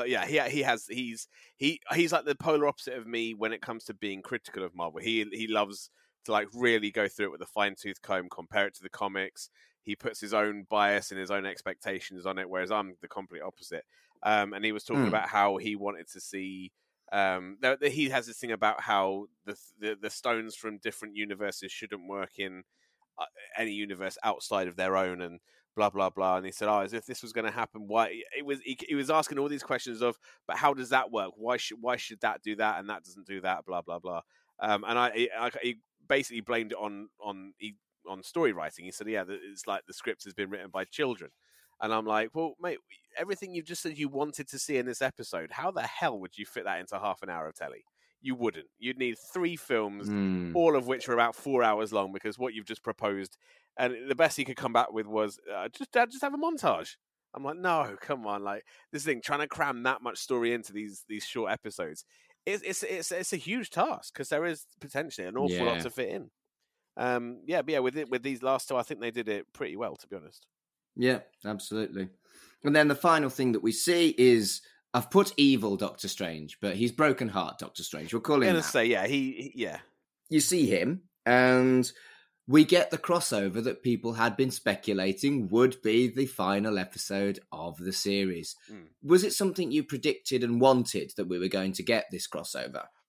like the polar opposite of me when it comes to being critical of Marvel. He loves to like really go through it with a fine-tooth comb, compare it to the comics. He puts his own bias and his own expectations on it, whereas I'm the complete opposite. And he was talking about how he wanted to see. He has this thing about how the stones from different universes shouldn't work in any universe outside of their own, and blah blah blah. And he said, "Oh, as if this was going to happen, why?" He was asking all these questions of, "But how does that work? Why should that do that and that doesn't do that?" Blah blah blah. And he basically blamed it on story writing. He said, yeah, it's like the script has been written by children. And I'm like, well, mate, everything you've just said you wanted to see in this episode, how the hell would you fit that into half an hour of telly? You wouldn't. You'd need 3 films, all of which are about 4 hours long, because what you've just proposed, and the best he could come back with was, just have a montage. I'm like, no, come on. Like, this thing, trying to cram that much story into these short episodes, it's a huge task, because there is potentially an awful lot to fit in. With these last 2, I think they did it pretty well, to be honest. Yeah, absolutely. And then the final thing that we see is, I've put evil Doctor Strange, but he's broken heart Doctor Strange. We'll call him that. Say, yeah, You see him, and we get the crossover that people had been speculating would be the final episode of the series. Was it something you predicted and wanted that we were going to get this crossover?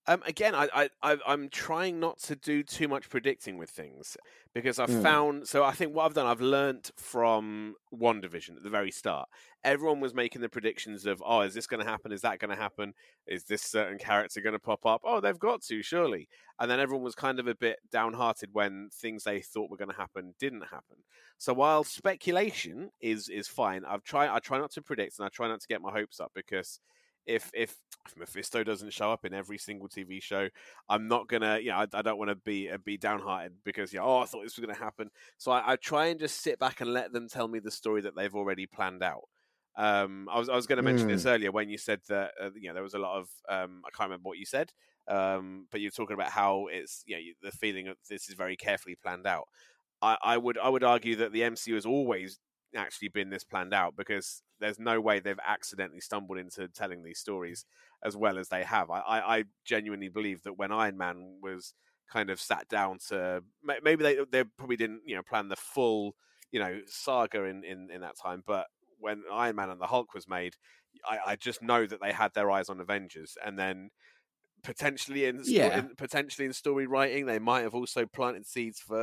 Again, I'm trying not to do too much predicting with things because I've Mm. found. So I think what I've done, I've learnt from WandaVision at the very start. Everyone was making the predictions of, oh, is this going to happen? Is that going to happen? Is this certain character going to pop up? Oh, they've got to, surely. And then everyone was kind of a bit downhearted when things they thought were going to happen didn't happen. So while speculation is fine, I try not to predict and I try not to get my hopes up because if Mephisto doesn't show up in every single TV show, I'm not gonna, I don't want to be downhearted because, I thought this was gonna happen. So I try and just sit back and let them tell me the story that they've already planned out. I was going to mention this earlier when you said that there was a lot of I can't remember what you said, but you're talking about how it's the feeling of this is very carefully planned out. I would argue that the MCU has always actually been this planned out because there's no way they've accidentally stumbled into telling these stories as well as they have. I genuinely believe that when Iron Man was kind of sat down to maybe they probably didn't plan the full saga in that time, but when Iron Man and the Hulk was made, I just know that they had their eyes on Avengers, and then potentially in story writing they might have also planted seeds for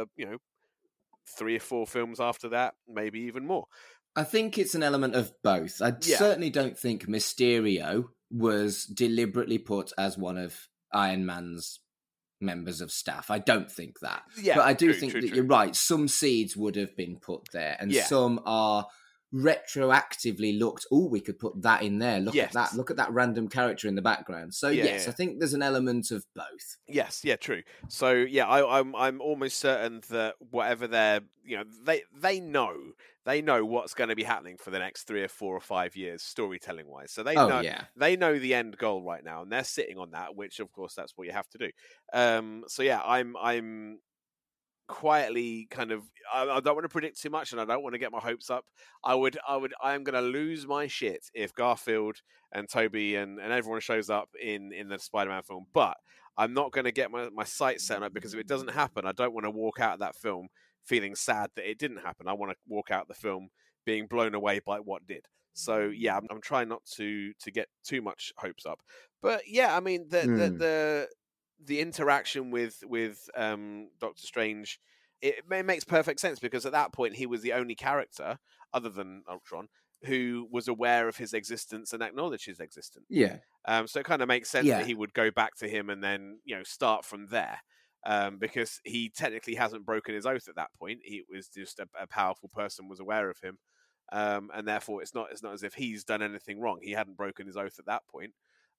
3 or 4 films after that, maybe even more. I think it's an element of both. I certainly don't think Mysterio was deliberately put as one of Iron Man's members of staff. I don't think that. But I do think that you're right. Some seeds would have been put there, and some are retroactively looked, we could put that in there. Look at that random character in the background. So I think there's an element of both. Yes, true. So I'm almost certain that whatever they're they know what's going to be happening for the next 3 or 4 or 5 years storytelling wise. So they know the end goal right now, and they're sitting on that, which of course that's what you have to do. I'm quietly kind of I don't want to predict too much and I don't want to get my hopes up. I'm going to lose my shit if Garfield and Toby and everyone shows up in the Spider-Man film, but I'm not going to get my sights set up because if it doesn't happen, I don't want to walk out of that film feeling sad that it didn't happen. I want to walk out the film being blown away by what did. So I'm trying not to get too much hopes up. But I mean the interaction with Doctor Strange, it makes perfect sense because at that point he was the only character other than Ultron who was aware of his existence and acknowledged his existence. So it kind of makes sense that he would go back to him and then start from there. Because he technically hasn't broken his oath at that point. He was just a powerful person was aware of him, and therefore it's not as if he's done anything wrong. He hadn't broken his oath at that point.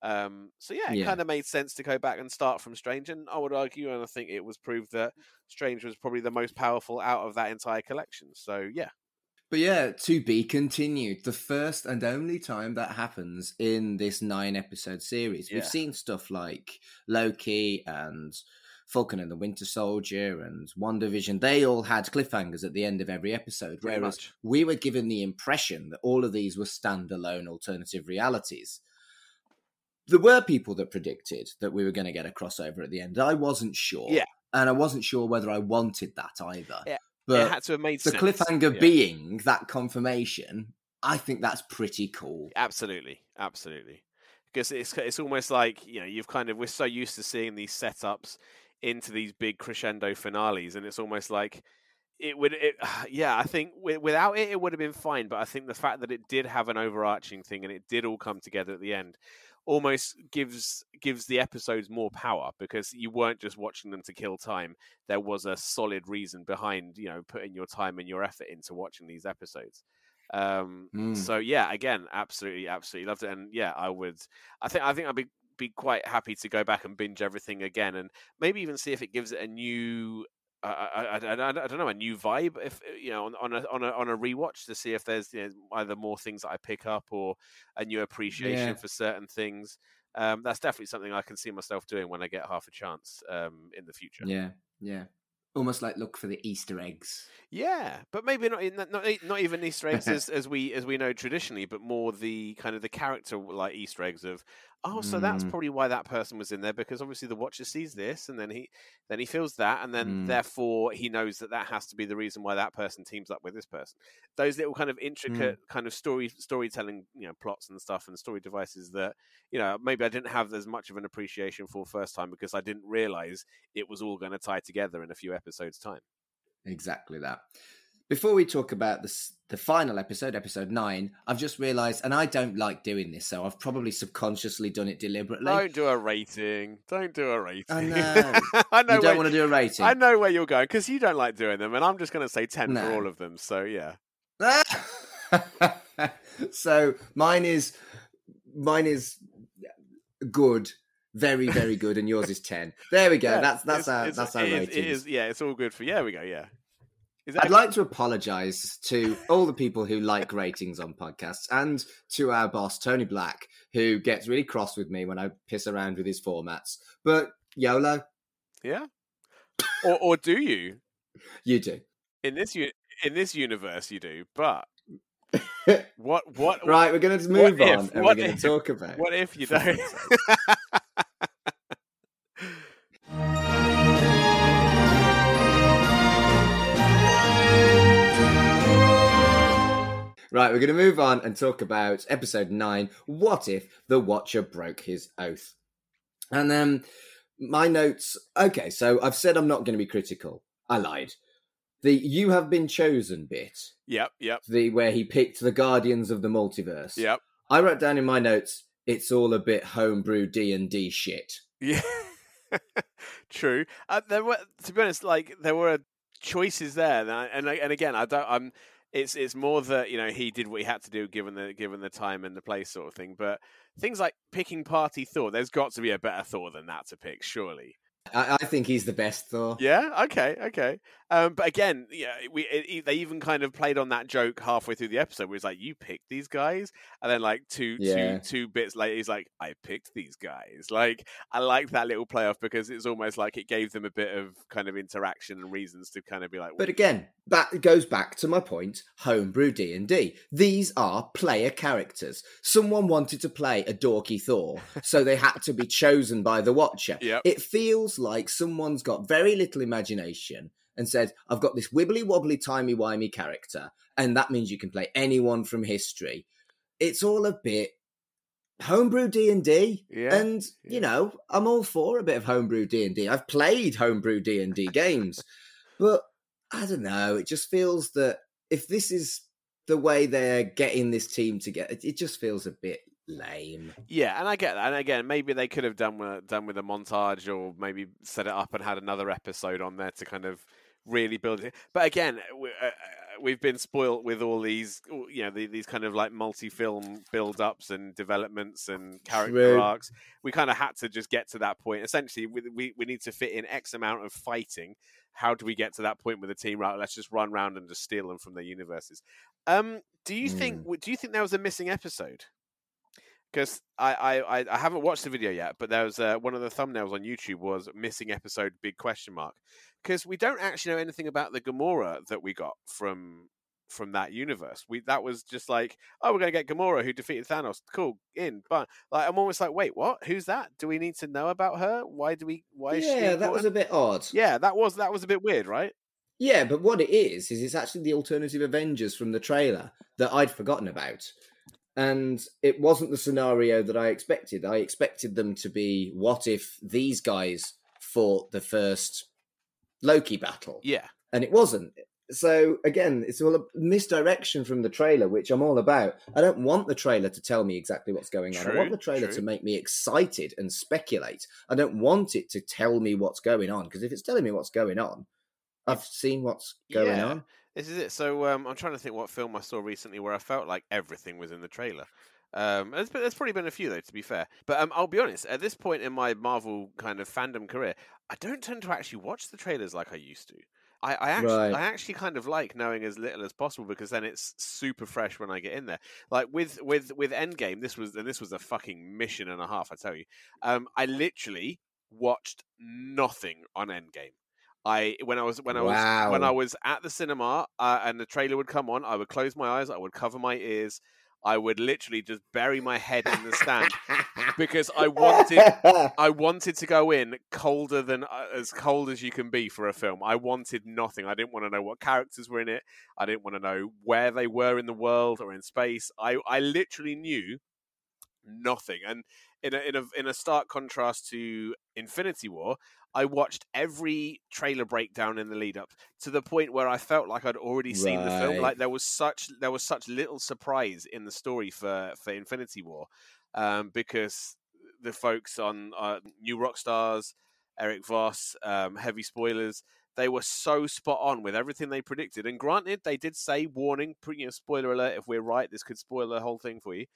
It kind of made sense to go back and start from Strange, and I would argue, and I think it was proved that Strange was probably the most powerful out of that entire collection. So But to be continued. The first and only time that happens in this 9-episode series. We've seen stuff like Loki and Falcon and the Winter Soldier and WandaVision. They all had cliffhangers at the end of every episode, whereas we were given the impression that all of these were standalone alternative realities. There were people that predicted that we were going to get a crossover at the end. I wasn't sure. And I wasn't sure whether I wanted that either. But it had to have made sense. The cliffhanger being that confirmation, I think that's pretty cool. Absolutely. Because it's almost like, we're so used to seeing these setups into these big crescendo finales, and it's almost like I think without it would have been fine, but I think the fact that it did have an overarching thing and it did all come together at the end almost gives the episodes more power because you weren't just watching them to kill time. There was a solid reason behind putting your time and your effort into watching these episodes. So again, absolutely loved it, and I think I'd be quite happy to go back and binge everything again, and maybe even see if it gives it a new I don't know, a new vibe, if on a rewatch, to see if there's either more things that I pick up or a new appreciation for certain things. That's definitely something I can see myself doing when I get half a chance in the future. Almost like look for the Easter eggs. But maybe not even Easter eggs as we know traditionally, but more the kind of the character like Easter eggs of oh, so that's probably why that person was in there, because obviously the Watcher sees this, and then he feels that, and then therefore he knows that has to be the reason why that person teams up with this person. Those little kind of intricate kind of storytelling, plots and stuff, and story devices that maybe I didn't have as much of an appreciation for first time because I didn't realize it was all going to tie together in a few episodes' time. Exactly that. Before we talk about the final episode, episode 9, I've just realised, and I don't like doing this, so I've probably subconsciously done it deliberately. Don't do a rating. I know. I know you don't want to do a rating. I know where you're going, because you don't like doing them, and I'm just going to say 10 for all of them, so yeah. So mine is good. Very, very good, and yours is 10. There we go. Yeah, that's our rating. It's all good for. Yeah, we go. Yeah. I'd like to apologise to all the people who like ratings on podcasts, and to our boss Tony Black, who gets really cross with me when I piss around with his formats. But YOLO. Yeah. Or do you? You do. In this universe, you do. But what? Right, we're going to move on, and we're going to talk about. What if you don't? Right, we're going to move on and talk about episode 9, What If the Watcher Broke His Oath? And my notes... Okay, so I've said I'm not going to be critical. I lied. The You Have Been Chosen bit. Yep. Where he picked the Guardians of the Multiverse. Yep. I wrote down in my notes, it's all a bit homebrew D&D shit. Yeah. True. There were, to be honest, there were choices there. And again, It's more that he did what he had to do given the time and the place sort of thing. But things like picking party Thor, there's got to be a better Thor than that to pick, surely. I think he's the best Thor. Yeah. Okay. But again, they even kind of played on that joke halfway through the episode, where he's like, "You picked these guys," and then two bits later, he's like, "I picked these guys." I like that little playoff because it's almost like it gave them a bit of kind of interaction and reasons to kind of be like. But again, that goes back to my point: homebrew D&D. These are player characters. Someone wanted to play a dorky Thor, so they had to be chosen by the Watcher. Yep. It feels like someone's got very little imagination and said, I've got this wibbly-wobbly, timey-wimey character, and that means you can play anyone from history. It's all a bit homebrew D&D, and, I'm all for a bit of homebrew D&D. I've played homebrew D&D games, but I don't know, it just feels that if this is the way they're getting this team together, it just feels a bit lame. Yeah, and I get that. And again, maybe they could have done with a montage, or maybe set it up and had another episode on there to kind of really build it. But again, we've been spoilt with all these, these kind of like multi-film build-ups and developments and character arcs. We kind of had to just get to that point. Essentially, we need to fit in X amount of fighting. How do we get to that point with the team? Right, let's just run around and just steal them from their universes. Do you think there was a missing episode? Because I haven't watched the video yet, but there was one of the thumbnails on YouTube was missing episode ? Because we don't actually know anything about the Gamora that we got from that universe. That was just like, oh, we're going to get Gamora who defeated Thanos. Cool, in. But I'm almost like, wait, what? Who's that? Do we need to know about her? Why is she important? Yeah, that was a bit odd. Yeah, that was a bit weird, right? Yeah, but what it is it's actually the alternative Avengers from the trailer that I'd forgotten about. And it wasn't the scenario that I expected. I expected them to be, what if these guys fought the first Loki battle? Yeah. And it wasn't. So, again, it's all a misdirection from the trailer, which I'm all about. I don't want the trailer to tell me exactly what's going on. I want the trailer to make me excited and speculate. I don't want it to tell me what's going on, because if it's telling me what's going on, I've seen what's going on. This is it. So I'm trying to think what film I saw recently where I felt like everything was in the trailer. There's probably been a few, though, to be fair. But I'll be honest, at this point in my Marvel kind of fandom career, I don't tend to actually watch the trailers like I used to. I actually kind of like knowing as little as possible, because then it's super fresh when I get in there. Like with Endgame, this was a fucking mission and a half, I tell you. I literally watched nothing on Endgame. When I was at the cinema and the trailer would come on, I would close my eyes, I would cover my ears, I would literally just bury my head in the stand because I wanted to go in colder than as cold as you can be for a film. I wanted nothing. I didn't want to know what characters were in it. I didn't want to know where they were in the world or in space. I literally knew nothing. And in a stark contrast to Infinity War, I watched every trailer breakdown in the lead up to the point where I felt like I'd already seen the film. Like there was such little surprise in the story for Infinity War, because the folks on New Rockstars, Eric Voss, Heavy Spoilers, they were so spot on with everything they predicted. And granted, they did say, warning, spoiler alert, if we're right, this could spoil the whole thing for you.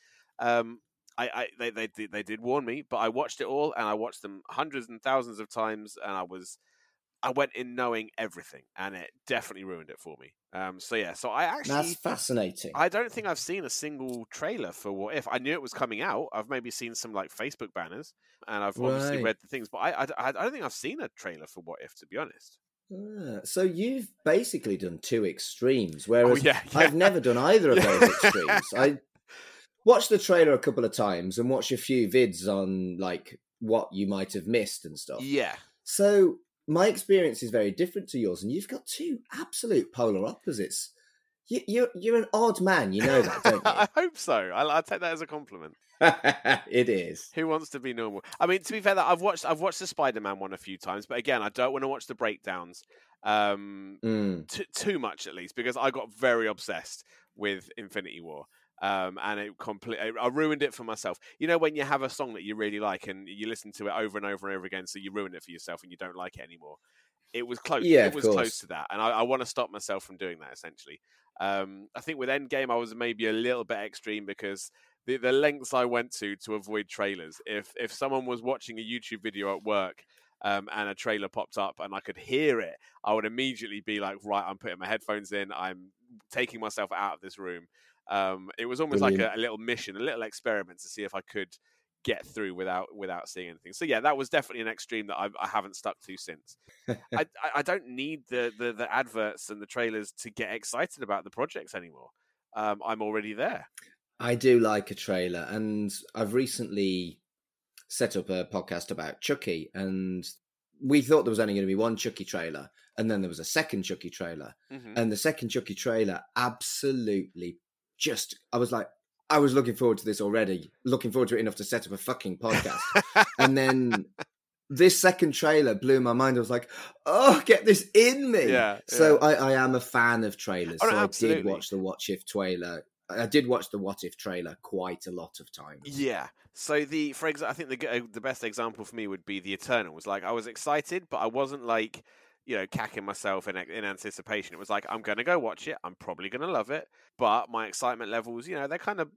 They did warn me, but I watched it all, and I watched them hundreds and thousands of times, and I went in knowing everything, and it definitely ruined it for me. So I actually, that's fascinating. I don't think I've seen a single trailer for What If. I knew it was coming out. I've maybe seen some like Facebook banners, and I've obviously read the things, but I don't think I've seen a trailer for What If, to be honest. So you've basically done two extremes, whereas yeah. I've never done either of those extremes. I watched the trailer a couple of times and watched a few vids on like what you might have missed and stuff. Yeah. So my experience is very different to yours, and you've got two absolute polar opposites. You're an odd man, you know that, don't you? I hope so. I'll take that as a compliment. It is. Who wants to be normal? I mean, to be fair, I've watched the Spider-Man one a few times, but again, I don't want to watch the breakdowns too much, at least, because I got very obsessed with Infinity War. And I ruined it for myself. You know, when you have a song that you really like and you listen to it over and over and over again, so you ruin it for yourself and you don't like it anymore. It was close. Yeah, it was close to that, and I want to stop myself from doing that. Essentially, I think with Endgame, I was maybe a little bit extreme because the lengths I went to avoid trailers. If someone was watching a YouTube video at work, and a trailer popped up and I could hear it, I would immediately be like, right, I'm putting my headphones in. I'm taking myself out of this room. It was almost like a little mission, a little experiment to see if I could get through without seeing anything. So yeah, that was definitely an extreme that I haven't stuck to since. I don't need the adverts and the trailers to get excited about the projects anymore. I'm already there. I do like a trailer, and I've recently set up a podcast about Chucky, and we thought there was only going to be one Chucky trailer, and then there was a second Chucky trailer, and the second Chucky trailer absolutely I was like, I was looking forward to this already, looking forward to it enough to set up a fucking podcast. And then this second trailer blew my mind. I was like, oh, get this in me. Yeah, so I am a fan of trailers. Oh, so absolutely. I did watch the What If trailer. I did watch the What If trailer quite a lot of times. Yeah. So I think the best example for me would be the Eternals. Like, I was excited, but I wasn't like, cacking myself in anticipation. It was like, I'm going to go watch it. I'm probably going to love it. But my excitement levels, they're kind of,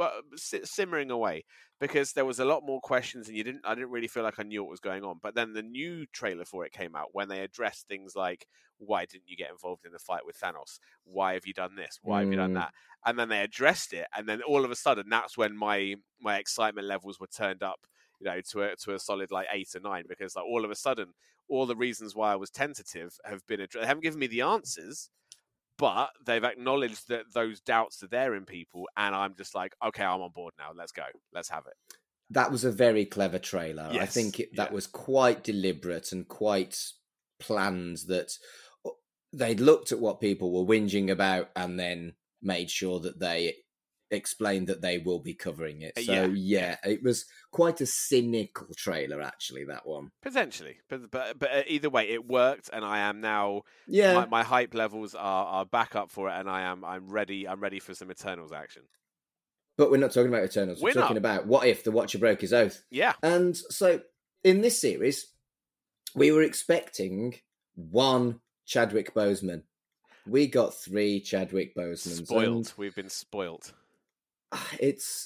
simmering away because there was a lot more questions and I didn't really feel like I knew what was going on. But then the new trailer for it came out when they addressed things like, why didn't you get involved in the fight with Thanos? Why have you done this? Why have you done that? And then they addressed it. And then all of a sudden, that's when my excitement levels were turned up, to a solid like 8 or 9, because like all of a sudden, all the reasons why I was tentative have been addressed. They haven't given me the answers, but they've acknowledged that those doubts are there in people, and I'm just like, okay, I'm on board now. Let's go. Let's have it. That was a very clever trailer. Yes. I think that was quite deliberate and quite planned, that they'd looked at what people were whinging about and then made sure that they explained that they will be covering it. So yeah, it was quite a cynical trailer, actually, that one. Potentially, but either way, it worked, and I am now. Yeah, my hype levels are back up for it, and I'm ready. I'm ready for some Eternals action. But we're not talking about Eternals. We're talking about What If the Watcher broke his oath. Yeah, and so in this series, we were expecting one Chadwick Boseman. We got 3 Chadwick Bosemans. Spoiled. We've been spoiled. It's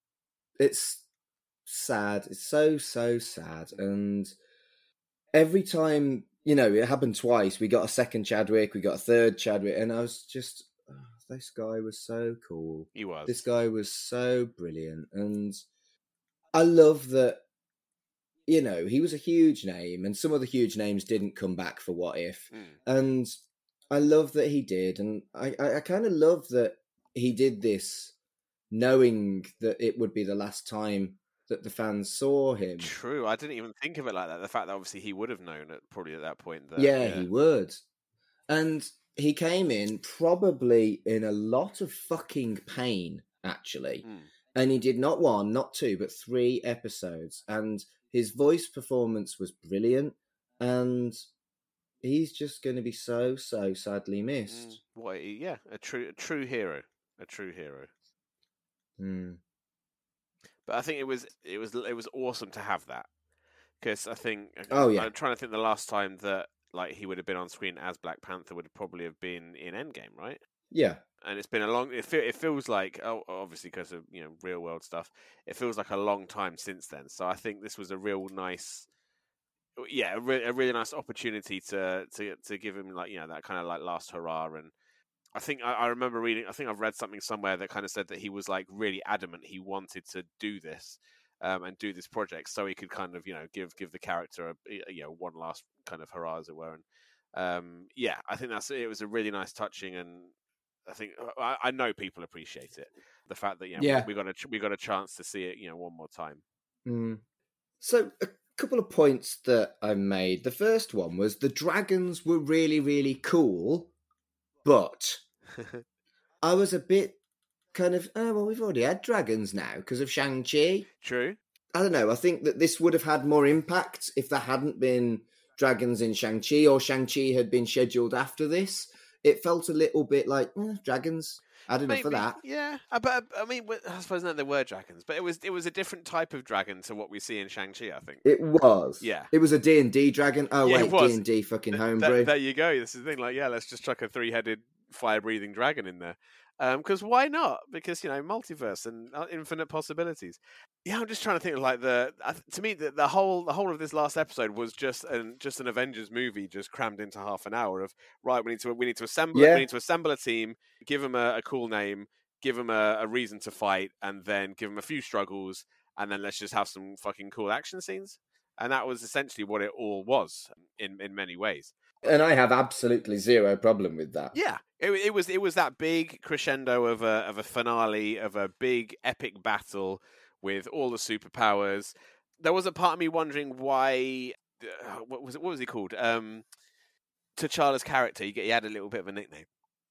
sad. It's so sad. And every time, it happened twice. We got a second Chadwick, we got a third Chadwick, and I was just, this guy was so cool. He was. This guy was so brilliant. And I love that, he was a huge name, and some of the huge names didn't come back for What If. And I love that he did. And I kind of love that he did this knowing that it would be the last time that the fans saw him. True, I didn't even think of it like that. The fact that obviously he would have known probably at that point. That, Yeah, he would. And he came in probably in a lot of fucking pain, actually. And he did not one, not two, but 3 episodes. And his voice performance was brilliant. And he's just going to be so sadly missed. A true hero. A true hero. But I think it was awesome to have that, because I think I'm trying to think the last time that like he would have been on screen as Black Panther would probably have been in Endgame, right? Yeah. And it's been a long. It feels like, obviously because of real world stuff, it feels like a long time since then. So I think this was a real nice, a really nice opportunity to give him like that kind of like last hurrah. And I think I remember reading. I think I've read something somewhere that kind of said that he was like really adamant he wanted to do this and do this project so he could kind of give the character a one last kind of hurrah, as it were. And I think it was a really nice touching, and I think I know people appreciate it. The fact that we got a chance to see it one more time. So a couple of points that I made. The first one was the dragons were really, really cool, but I was a bit kind of, we've already had dragons now because of Shang-Chi. True. I don't know. I think that this would have had more impact if there hadn't been dragons in Shang-Chi, or Shang-Chi had been scheduled after this. It felt a little bit like, dragons. I don't know for that. Yeah, but I mean, I suppose there were dragons, but it was a different type of dragon to what we see in Shang-Chi, I think. It was. Yeah. It was a D&D dragon. Oh, yeah, wait, D&D fucking homebrew. There you go. This is the thing. Like, let's just chuck a 3-headed fire-breathing dragon in there. Because why not? Because multiverse and infinite possibilities. Yeah, I'm just trying to think of like to me the whole of this last episode was just an Avengers movie just crammed into half an hour of right. We need to assemble a team, give them a cool name, give them a reason to fight, and then give them a few struggles, and then let's just have some fucking cool action scenes. And that was essentially what it all was in many ways. And I have absolutely zero problem with that. Yeah, it was that big crescendo of a finale, of a big epic battle with all the superpowers. There was a part of me wondering why. What was he called? T'Challa's character. He had a little bit of a nickname.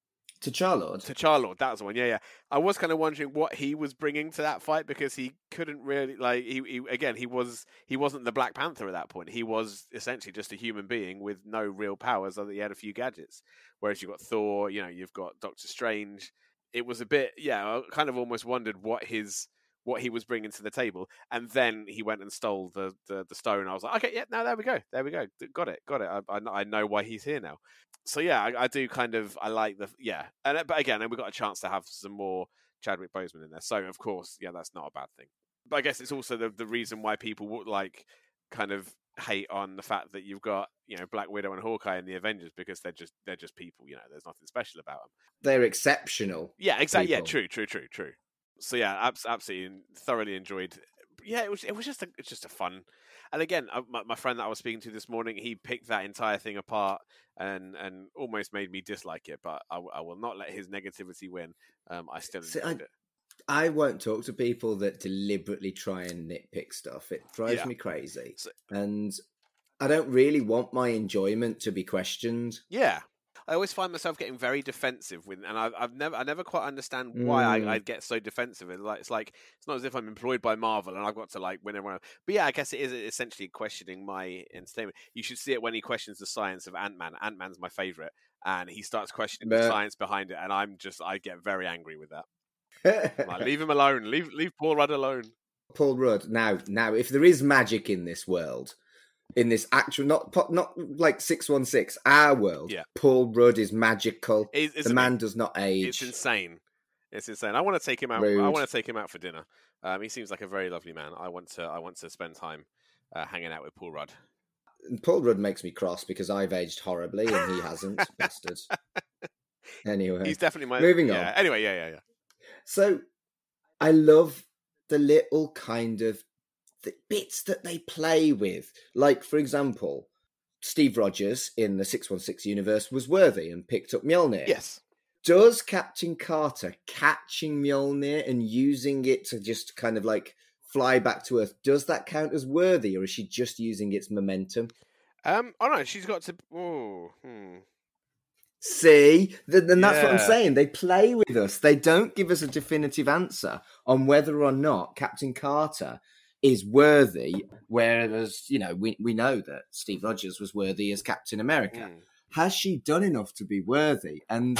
T'Challa, that was the one. Yeah. I was kind of wondering what he was bringing to that fight, because he couldn't really he wasn't the Black Panther at that point. He was essentially just a human being with no real powers, other than he had a few gadgets. Whereas you've got Thor, you've got Doctor Strange. It was a bit, I kind of almost wondered what he was bringing to the table, and then he went and stole the stone. I was like, okay, yeah, now there we go, got it. I know why he's here now. So I do kind of, I like but again, and we got a chance to have some more Chadwick Boseman in there. So of course, that's not a bad thing. But I guess it's also the reason why people would like kind of hate on the fact that you've got Black Widow and Hawkeye in the Avengers, because they're just people. There's nothing special about them. They're exceptional. Yeah, exactly. People. Yeah, true. So absolutely thoroughly enjoyed. Yeah, it was just a fun. And again, my friend that I was speaking to this morning, he picked that entire thing apart and almost made me dislike it. But I will not let his negativity win. I still enjoyed it. I won't talk to people that deliberately try and nitpick stuff. It drives me crazy, and I don't really want my enjoyment to be questioned. Yeah. I always find myself getting very defensive and I never quite understand why I get so defensive. It's not as if I'm employed by Marvel and I've got to like win everyone. But I guess it is essentially questioning my entertainment. You should see it when he questions the science of Ant-Man. Ant-Man's my favorite, and he starts questioning the science behind it, and I get very angry with that. Like, leave him alone. Leave Paul Rudd alone. Paul Rudd. Now, if there is magic in this world, in this actual, not like 616, our world, Paul Rudd is magical. The man does not age. It's insane. I want to take him out. Rude. I want to take him out for dinner. He seems like a very lovely man. I want to spend time hanging out with Paul Rudd. Paul Rudd makes me cross because I've aged horribly and he hasn't. Bastard. Anyway, he's definitely moving on. Anyway, yeah. So I love the little kind of the bits that they play with. Like, for example, Steve Rogers in the 616 universe was worthy and picked up Mjolnir. Yes. does Captain Carter catching Mjolnir and using it to just kind of like fly back to Earth, does that count as worthy, or is she just using its momentum? Oh no, she's got to. Oh, See, then that's what I'm Yeah. saying. They play with us. They don't give us a definitive answer on whether or not Captain Carter is worthy, whereas, we know that Steve Rogers was worthy as Captain America. Has she done enough to be worthy? And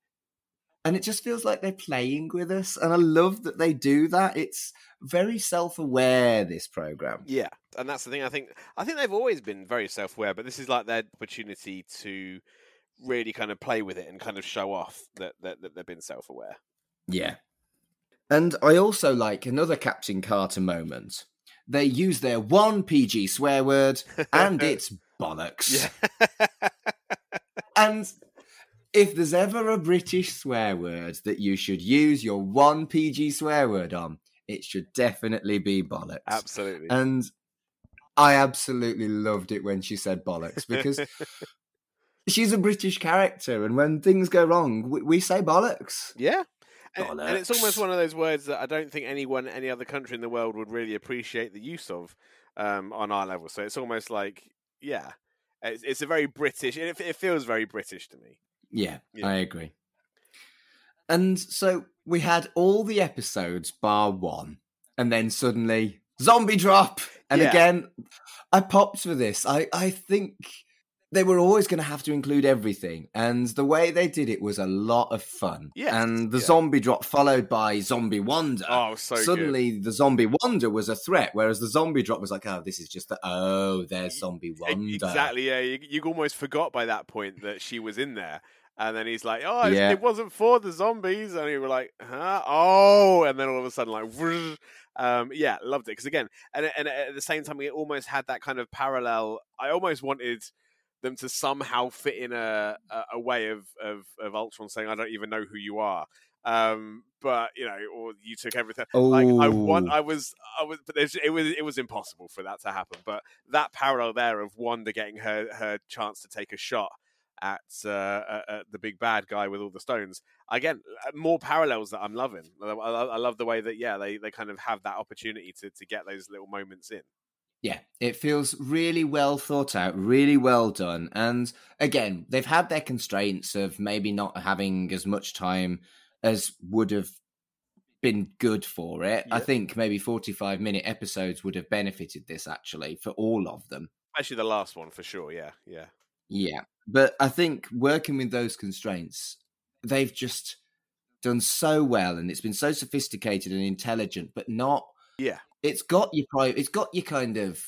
it just feels like they're playing with us, and I love that they do that. It's very self-aware, this program. Yeah, and that's the thing. I think they've always been very self-aware, but this is like their opportunity to really kind of play with it and kind of show off that they've been self-aware. Yeah. And I also like another Captain Carter moment. They use their one PG swear word, and it's bollocks. Yeah. And if there's ever a British swear word that you should use your one PG swear word on, it should definitely be bollocks. Absolutely. And I absolutely loved it when she said bollocks, because she's a British character, and when things go wrong, we say bollocks. Yeah. And it's almost one of those words that I don't think any other country in the world would really appreciate the use of on our level. So it's almost like, yeah, it's a very British, it feels very British to me. Yeah, I agree. And so we had all the episodes bar one, and then suddenly zombie drop. And again, I popped for this. I think they were always going to have to include everything, and the way they did it was a lot of fun. Yes, and the zombie drop followed by Zombie Wonder. Oh, so suddenly good. The Zombie Wonder was a threat, whereas the zombie drop was like, oh, this is just there's Zombie Wonder. Exactly, yeah. You almost forgot by that point that she was in there. And then he's like, oh, it wasn't for the zombies. And you were like, huh? Oh. And then all of a sudden, like, loved it. Because again, and at the same time, it almost had that kind of parallel. I almost wanted them to somehow fit in a way of Ultron saying, I don't even know who you are. But, or you took everything. Oh. Like, but it was impossible for that to happen. But that parallel there of Wanda getting her chance to take a shot at the big bad guy with all the stones. Again, more parallels that I'm loving. I love the way that, they kind of have that opportunity to get those little moments in. Yeah, it feels really well thought out, really well done. And again, they've had their constraints of maybe not having as much time as would have been good for it. Yeah. I think maybe 45-minute episodes would have benefited this, actually, for all of them. Especially the last one, for sure, yeah. Yeah, but I think working with those constraints, they've just done so well, and it's been so sophisticated and intelligent, but not... Yeah. It's got your kind of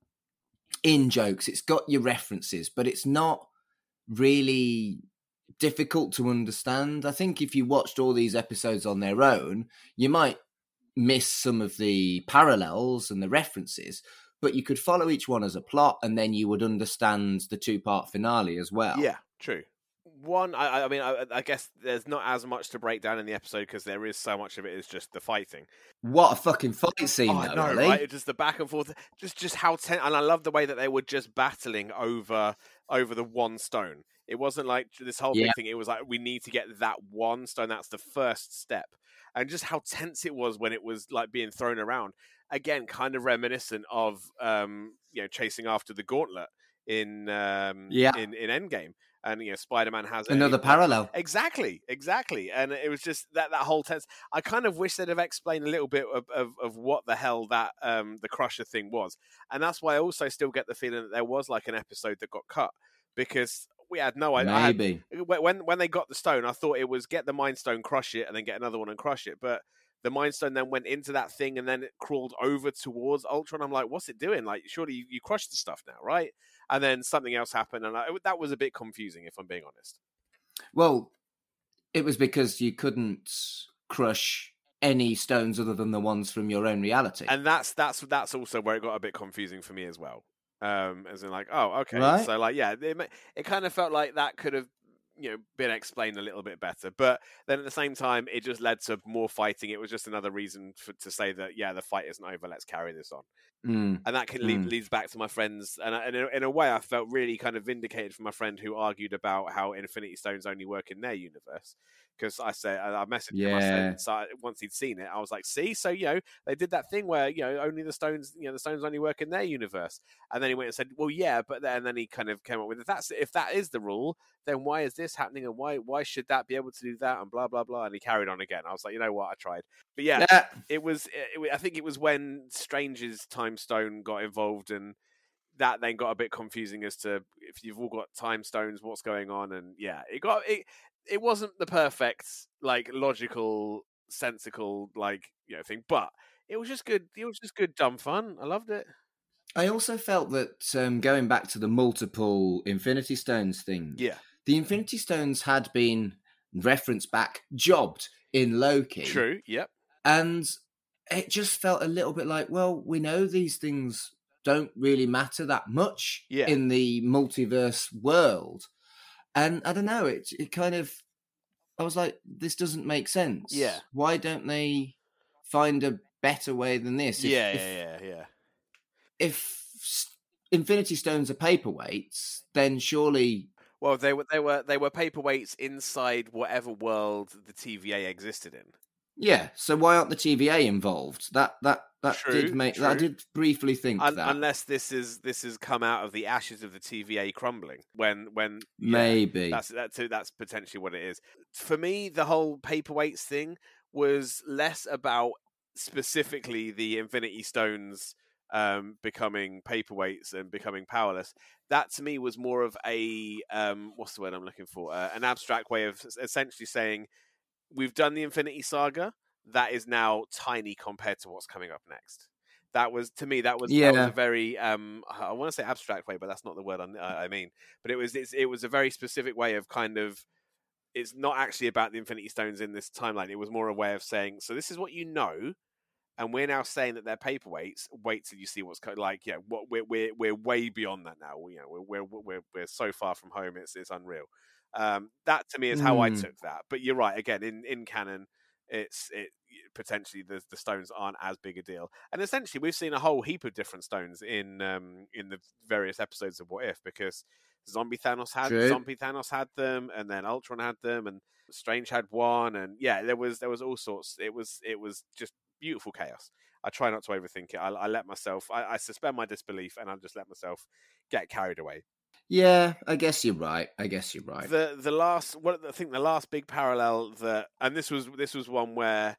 in jokes, it's got your references, but it's not really difficult to understand. I think if you watched all these episodes on their own, you might miss some of the parallels and the references, but you could follow each one as a plot, and then you would understand the two-part finale as well. Yeah, true. One, I guess there's not as much to break down in the episode because there is so much of it is just the fighting. What a fucking fight scene, though, no, really. Right? Just the back and forth, just how tense. And I love the way that they were just battling over the one stone. It wasn't like this whole big thing. It was like, we need to get that one stone. That's the first step. And just how tense it was when it was like being thrown around. Again, kind of reminiscent of chasing after the gauntlet in Endgame. And Spider-Man has another parallel. Exactly. And it was just that whole tense. I kind of wish they'd have explained a little bit of what the hell that the Crusher thing was, and that's why I also still get the feeling that there was like an episode that got cut because we had no idea. Maybe when they got the stone, I thought it was get the Mind Stone, crush it, and then get another one and crush it, but the Mind Stone then went into that thing and then it crawled over towards Ultron. I'm like, what's it doing? Like, surely you crushed the stuff now, right? And then something else happened, and that was a bit confusing, if I'm being honest. Well, it was because you couldn't crush any stones other than the ones from your own reality, and that's also where it got a bit confusing for me as well. As in, like, oh, okay, right? So, like, yeah, it kind of felt like that could have been explained a little bit better. But then at the same time, it just led to more fighting. It was just another reason to say that, the fight isn't over. Let's carry this on. And that can leads back to my friends. And in a way, I felt really kind of vindicated for my friend who argued about how Infinity Stones only work in their universe. Because I messaged him. I said, so once he'd seen it, I was like, see, so, they did that thing where, only the stones only work in their universe. And then he went and said, well, yeah, but then he kind of came up with, if that is the rule, then why is this happening? And why should that be able to do that? And blah, blah, blah. And he carried on again. I was like, you know what? I tried. But yeah, I think it was when Strange's Time Stone got involved, and that then got a bit confusing as to if you've all got time stones, what's going on. And yeah, it wasn't the perfect, like, logical, sensical, like, thing, but it was just good. It was just good, dumb fun. I loved it. I also felt that going back to the multiple Infinity Stones thing, the Infinity Stones had been referenced back, jobbed in Loki. True, yep. And it just felt a little bit like, well, we know these things don't really matter that much in the multiverse world. And I don't know, it kind of, I was like, this doesn't make sense. Yeah. Why don't they find a better way than this? If Infinity Stones are paperweights, then surely... Well, they were paperweights inside whatever world the TVA existed in. Yeah, so why aren't the TVA involved? That True. I did briefly think that. Unless this has come out of the ashes of the TVA crumbling. When maybe that's potentially what it is. For me, the whole paperweights thing was less about specifically the Infinity Stones becoming paperweights and becoming powerless. That to me was more of a what's the word I'm looking for? An abstract way of essentially saying, we've done the Infinity Saga. That is now tiny compared to what's coming up next. That was, to me, that was a very I want to say abstract way, but that's not the word I mean. But it was a very specific way of kind of, it's not actually about the Infinity Stones in this timeline. It was more a way of saying, so this is what you know, and we're now saying that they're paperweights. Wait till you see what's like. Yeah, what we're way beyond that now. We're so far from home. It's unreal. That to me is how I took that. But you're right. Again, in canon, it potentially the stones aren't as big a deal. And essentially, we've seen a whole heap of different stones in the various episodes of What If, because Zombie Thanos had them, and then Ultron had them, and Strange had one, and there was all sorts. It was just beautiful chaos. I try not to overthink it. I let myself. I suspend my disbelief, and I just let myself get carried away. Yeah, I guess you're right. The last big parallel and this was one where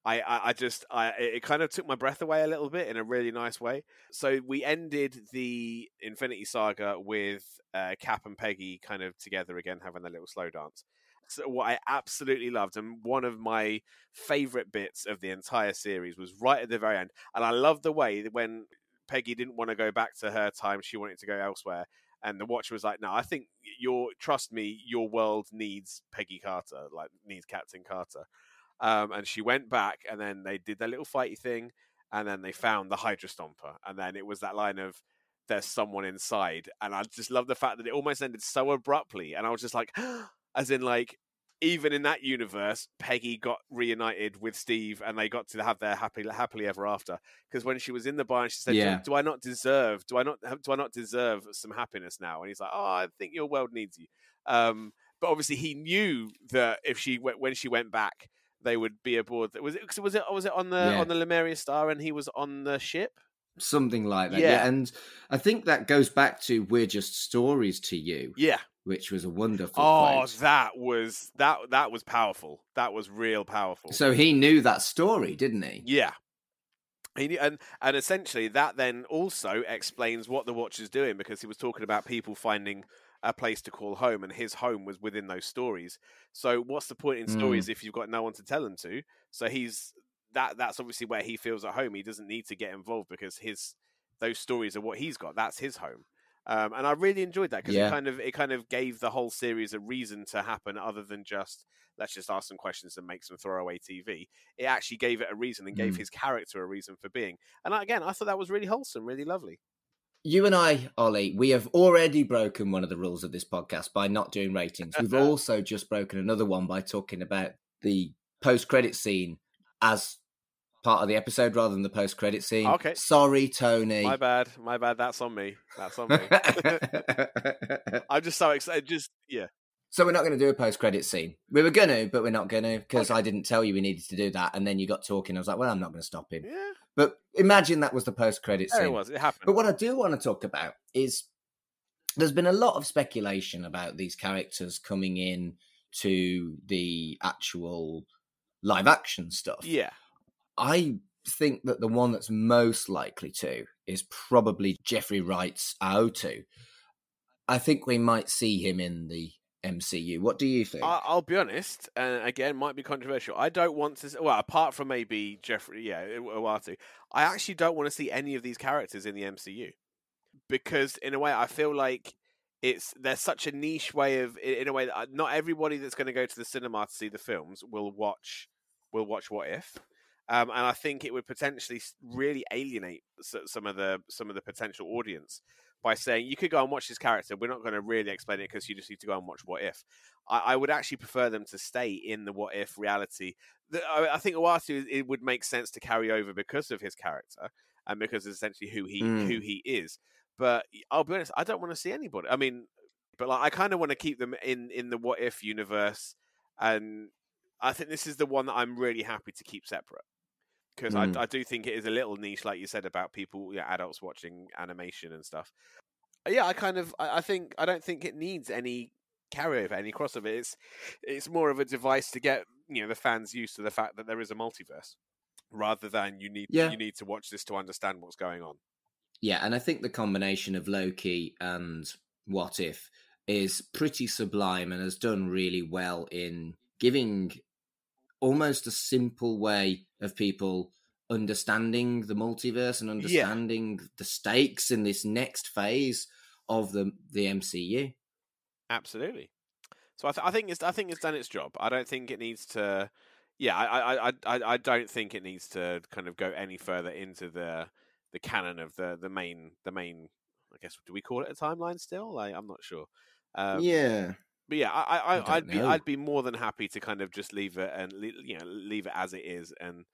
it kind of took my breath away a little bit in a really nice way. So we ended the Infinity Saga with Cap and Peggy kind of together again, having a little slow dance. So what I absolutely loved, and one of my favorite bits of the entire series, was right at the very end. And I loved the way that when Peggy didn't want to go back to her time, she wanted to go elsewhere. And the Watcher was like, no, I think trust me, your world needs Peggy Carter, like needs Captain Carter. And she went back, and then they did their little fighty thing, and then they found the Hydra Stomper. And then it was that line of, there's someone inside. And I just love the fact that it almost ended so abruptly. And I was just like, as in, like, even in that universe, Peggy got reunited with Steve, and they got to have their happily ever after. Because when she was in the bar, and she said, "Do I not deserve some happiness now?" And he's like, "Oh, I think your world needs you." But obviously, he knew that when she went back, they would be aboard. Was it on the Lemuria Star, and he was on the ship? Something like that. Yeah. And I think that goes back to "We're just stories to you." Yeah. Which was a wonderful quote. That was powerful. That was real powerful. So he knew that story, didn't he? Yeah. He knew, and essentially that then also explains what the Watcher's doing, because he was talking about people finding a place to call home, and his home was within those stories. So what's the point in stories if you've got no one to tell them to? So that's obviously where he feels at home. He doesn't need to get involved, because those stories are what he's got. That's his home. And I really enjoyed that, because it kind of gave the whole series a reason to happen, other than just, let's just ask some questions and make some throwaway TV. It actually gave it a reason, and gave his character a reason for being. And again, I thought that was really wholesome, really lovely. You and I, Ollie, we have already broken one of the rules of this podcast by not doing ratings. We've also just broken another one by talking about the post-credit scene as part of the episode rather than the post-credit scene. Okay. Sorry, Tony. My bad. That's on me. I'm just so excited. Yeah. So we're not going to do a post-credit scene. We were going to, but we're not going to because I didn't tell you we needed to do that. And then you got talking. I was like, well, I'm not going to stop him. Yeah. But imagine that was the post-credit scene. There it was. It happened. But what I do want to talk about is there's been a lot of speculation about these characters coming in to the actual live-action stuff. Yeah. I think that the one that's most likely to is probably Jeffrey Wright's Aotu. I think we might see him in the MCU. What do you think? I'll be honest, and again, might be controversial. I don't want to. Well, apart from maybe Jeffrey, Uatu, I actually don't want to see any of these characters in the MCU because, in a way, I feel like there's such a niche way of, in a way that not everybody that's going to go to the cinema to see the films will watch What If. And I think it would potentially really alienate some of the potential audience by saying you could go and watch this character. We're not going to really explain it because you just need to go and watch What If. I would actually prefer them to stay in the What If reality. I think Uatu, it would make sense to carry over because of his character and because it's essentially who he is. But I'll be honest, I don't want to see anybody. I mean, but I kind of want to keep them in the What If universe, and I think this is the one that I'm really happy to keep separate. Because I do think it is a little niche, like you said, about people, adults watching animation and stuff. Yeah, I don't think it needs any carryover, any crossover. It's more of a device to get the fans used to the fact that there is a multiverse, rather than you need to watch this to understand what's going on. Yeah, and I think the combination of Loki and What If is pretty sublime and has done really well in giving almost a simple way of people understanding the multiverse and understanding the stakes in this next phase of the MCU. Absolutely. So I think it's done its job. I don't think it needs to. Yeah, I don't think it needs to kind of go any further into the canon of the main. I guess, do we call it a timeline still? I'm not sure. Yeah. But yeah, I'd be more than happy to kind of just leave it and leave it as it is, and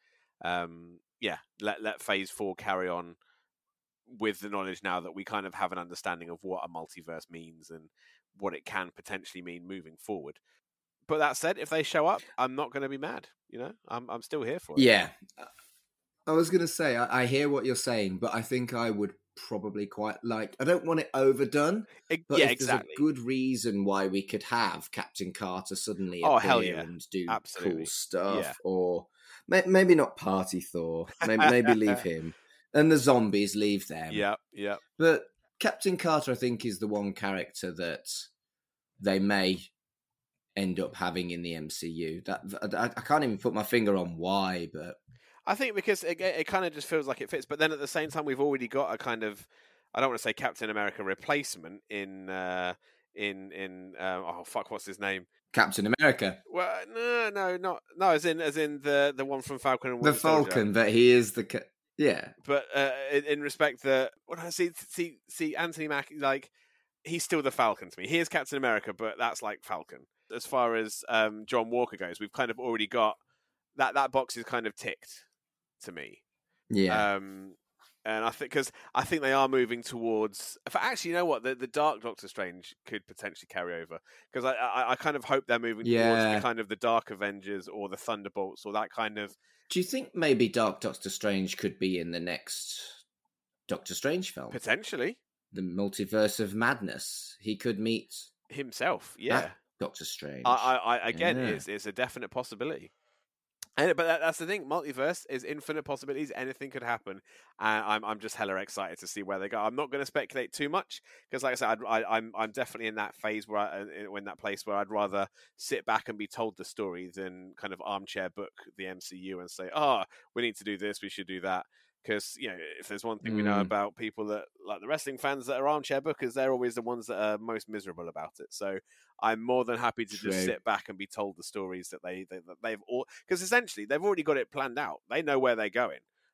let Phase 4 carry on with the knowledge now that we kind of have an understanding of what a multiverse means and what it can potentially mean moving forward. But that said, if they show up, I'm not going to be mad. I'm still here for it. Yeah, I was going to say I hear what you're saying, but I think I would probably quite like. I don't want it overdone, but if there's a good reason why we could have Captain Carter suddenly appear and do cool stuff, or maybe not Party Thor, maybe leave him, and the zombies leave them. Yeah. But Captain Carter, I think, is the one character that they may end up having in the MCU. That I can't even put my finger on why, but I think because it kind of just feels like it fits. But then at the same time, we've already got a kind of, I don't want to say Captain America replacement in what's his name? Captain America. Well, no, as in the one from Falcon and Winter Falcon, Soldier. but he is the But in respect that when I see Anthony Mackie, like, he's still the Falcon to me. He is Captain America, but that's like Falcon. As far as John Walker goes, we've kind of already got that box is kind of ticked to me. Yeah. And I think they are moving towards. Actually, you know what? The Dark Doctor Strange could potentially carry over, because I kind of hope they're moving towards the kind of the Dark Avengers or the Thunderbolts or that kind of. Do you think maybe Dark Doctor Strange could be in the next Doctor Strange film? Potentially. The Multiverse of Madness. He could meet himself. Yeah. Doctor Strange. It's a definite possibility. But that's the thing. Multiverse is infinite possibilities. Anything could happen. I'm just hella excited to see where they go. I'm not going to speculate too much because, like I said, I'm definitely in that phase in that place where I'd rather sit back and be told the story than kind of armchair book the MCU and say, we need to do this, we should do that. Because, if there's one thing we know about people that, like the wrestling fans that are armchair bookers, they're always the ones that are most miserable about it. So I'm more than happy to just sit back and be told the stories that they've all... Because essentially, they've already got it planned out. They know where they're going.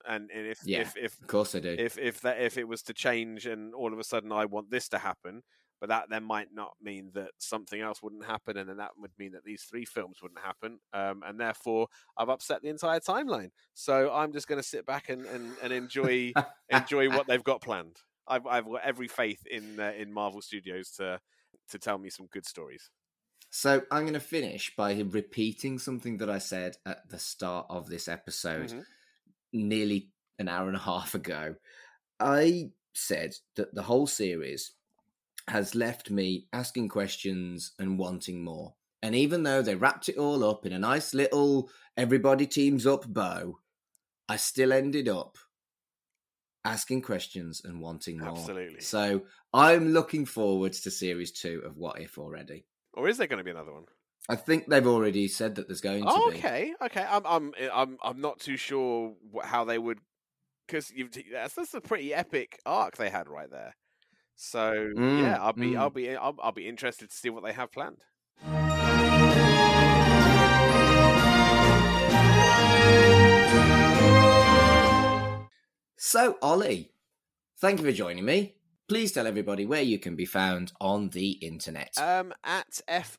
And if Yeah, if of course I do. if it was to change and all of a sudden I want this to happen, but that then might not mean that something else wouldn't happen, and then that would mean that these 3 films wouldn't happen, and therefore I've upset the entire timeline. So I'm just going to sit back and enjoy what they've got planned. I've got every faith in Marvel Studios to tell me some good stories. So I'm going to finish by repeating something that I said at the start of this episode, nearly an hour and a half ago. I said that the whole series has left me asking questions and wanting more. And even though they wrapped it all up in a nice little everybody teams up bow, I still ended up asking questions and wanting more. Absolutely. So I'm looking forward to series 2 of What If already. Or is there going to be another one? I think they've already said that there's going to be. Okay. I'm not too sure how they would, because that's a pretty epic arc they had right there. So yeah, I'll be interested to see what they have planned. So Ollie, thank you for joining me. Please tell everybody where you can be found on the internet. At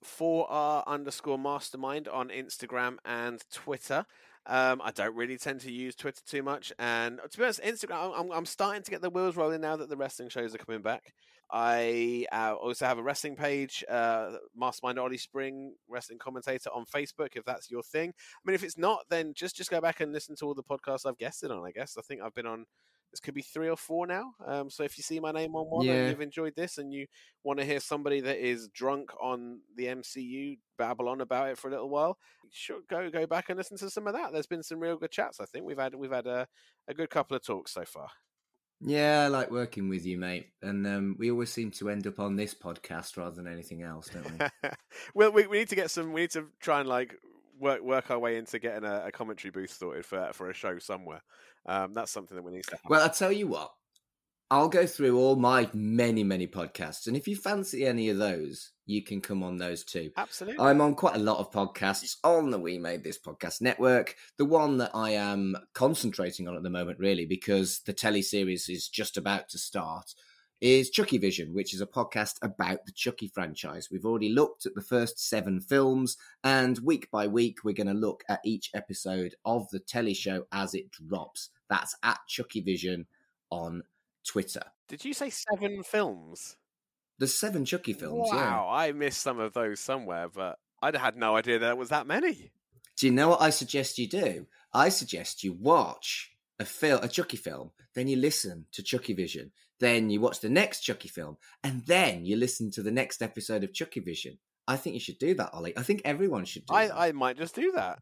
F4R_mastermind on Instagram and Twitter. I don't really tend to use Twitter too much, and to be honest, Instagram, I'm starting to get the wheels rolling now that the wrestling shows are coming back. I also have a wrestling page, Mastermind Ollie Spring, wrestling commentator on Facebook, if that's your thing. I mean, if it's not, then just go back and listen to all the podcasts I've guested on, I guess. I think I've been on, this could be 3 or 4 now. So if you see my name on one and you've enjoyed this and you want to hear somebody that is drunk on the MCU babble on about it for a little while, sure, go back and listen to some of that. There's been some real good chats. I think we've had a good couple of talks so far. Yeah, I like working with you, mate. And we always seem to end up on this podcast rather than anything else, don't we? Well, we need to try and work our way into getting a commentary booth sorted for a show somewhere. That's something that we need to happen. Well, I'll tell you what. I'll go through all my many, many podcasts. And if you fancy any of those, you can come on those too. Absolutely. I'm on quite a lot of podcasts on the We Made This Podcast Network. The one that I am concentrating on at the moment, really, because the telly series is just about to start, is Chucky Vision, which is a podcast about the Chucky franchise. We've already looked at the first 7 films, and week by week, we're going to look at each episode of the telly show as it drops. That's at Chucky Vision on Twitter. Did you say 7 films? There's 7 Chucky films, Wow, I missed some of those somewhere, but I had no idea there was that many. Do you know what I suggest you do? I suggest you watch a Chucky film, then you listen to Chucky Vision, then you watch the next Chucky film, and then you listen to the next episode of Chucky Vision. I think you should do that, Ollie. I think everyone should do that. I might just do that.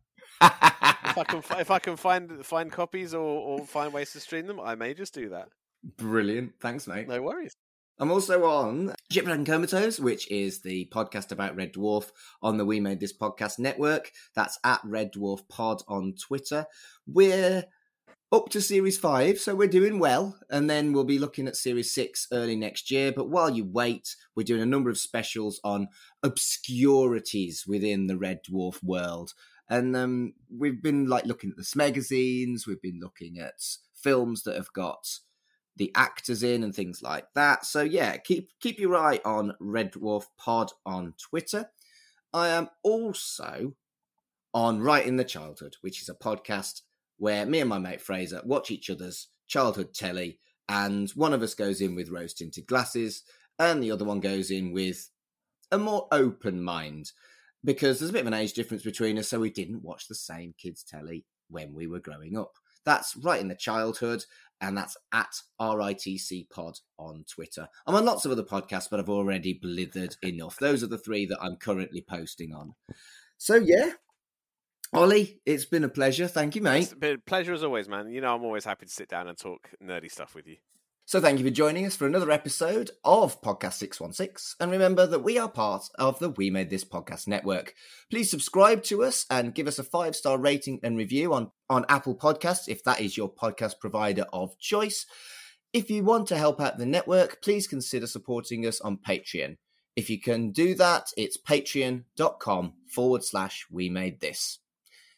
If I can find copies or find ways to stream them, I may just do that. Brilliant. Thanks, mate. No worries. I'm also on Shipwreck and Comatose, which is the podcast about Red Dwarf on the We Made This Podcast Network. That's at Red Dwarf Pod on Twitter. We're up to Series 5, so we're doing well. And then we'll be looking at Series 6 early next year. But while you wait, we're doing a number of specials on obscurities within the Red Dwarf world. And we've been looking at the Smegazines. We've been looking at films that have got the actors in and things like that. So yeah, keep your eye on Red Dwarf Pod on Twitter. I am also on Right in the Childhood, which is a podcast where me and my mate Fraser watch each other's childhood telly, and one of us goes in with rose-tinted glasses and the other one goes in with a more open mind, because there's a bit of an age difference between us, so we didn't watch the same kids' telly when we were growing up. That's Right in the Childhood, and that's at RITC Pod on Twitter. I'm on lots of other podcasts, but I've already blithered enough. Those are the 3 that I'm currently posting on. So, yeah. Ollie, it's been a pleasure. Thank you, mate. It's been a pleasure as always, man. You know, I'm always happy to sit down and talk nerdy stuff with you. So thank you for joining us for another episode of Podcast 616. And remember that we are part of the We Made This Podcast Network. Please subscribe to us and give us a 5-star rating and review on Apple Podcasts, if that is your podcast provider of choice. If you want to help out the network, please consider supporting us on Patreon. If you can do that, it's patreon.com/We Made This.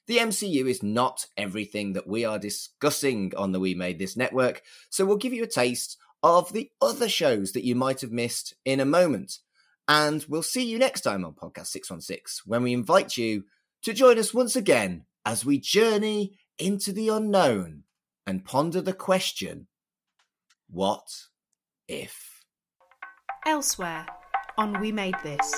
The MCU is not everything that we are discussing on the We Made This network, so we'll give you a taste of the other shows that you might have missed in a moment. And we'll see you next time on Podcast 616, when we invite you to join us once again as we journey into the unknown and ponder the question, what if? Elsewhere on We Made This.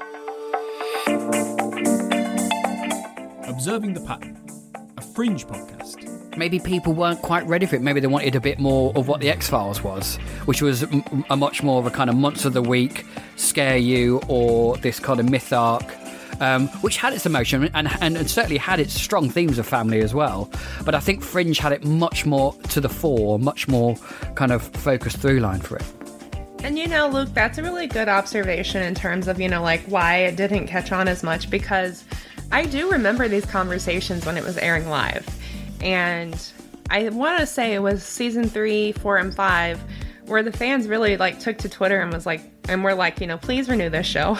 Observing the Pattern, a Fringe podcast. Maybe people weren't quite ready for it. Maybe they wanted a bit more of what the X-Files was, which was a much more of a kind of monster of the week, scare you, or this kind of myth arc, which had its emotion and certainly had its strong themes of family as well. But I think Fringe had it much more to the fore, much more kind of focused through line for it. And Luke, that's a really good observation in terms of, why it didn't catch on as much, because I do remember these conversations when it was airing live. And I want to say it was season 3, 4, and 5, where the fans really took to Twitter and was we're like, please renew this show.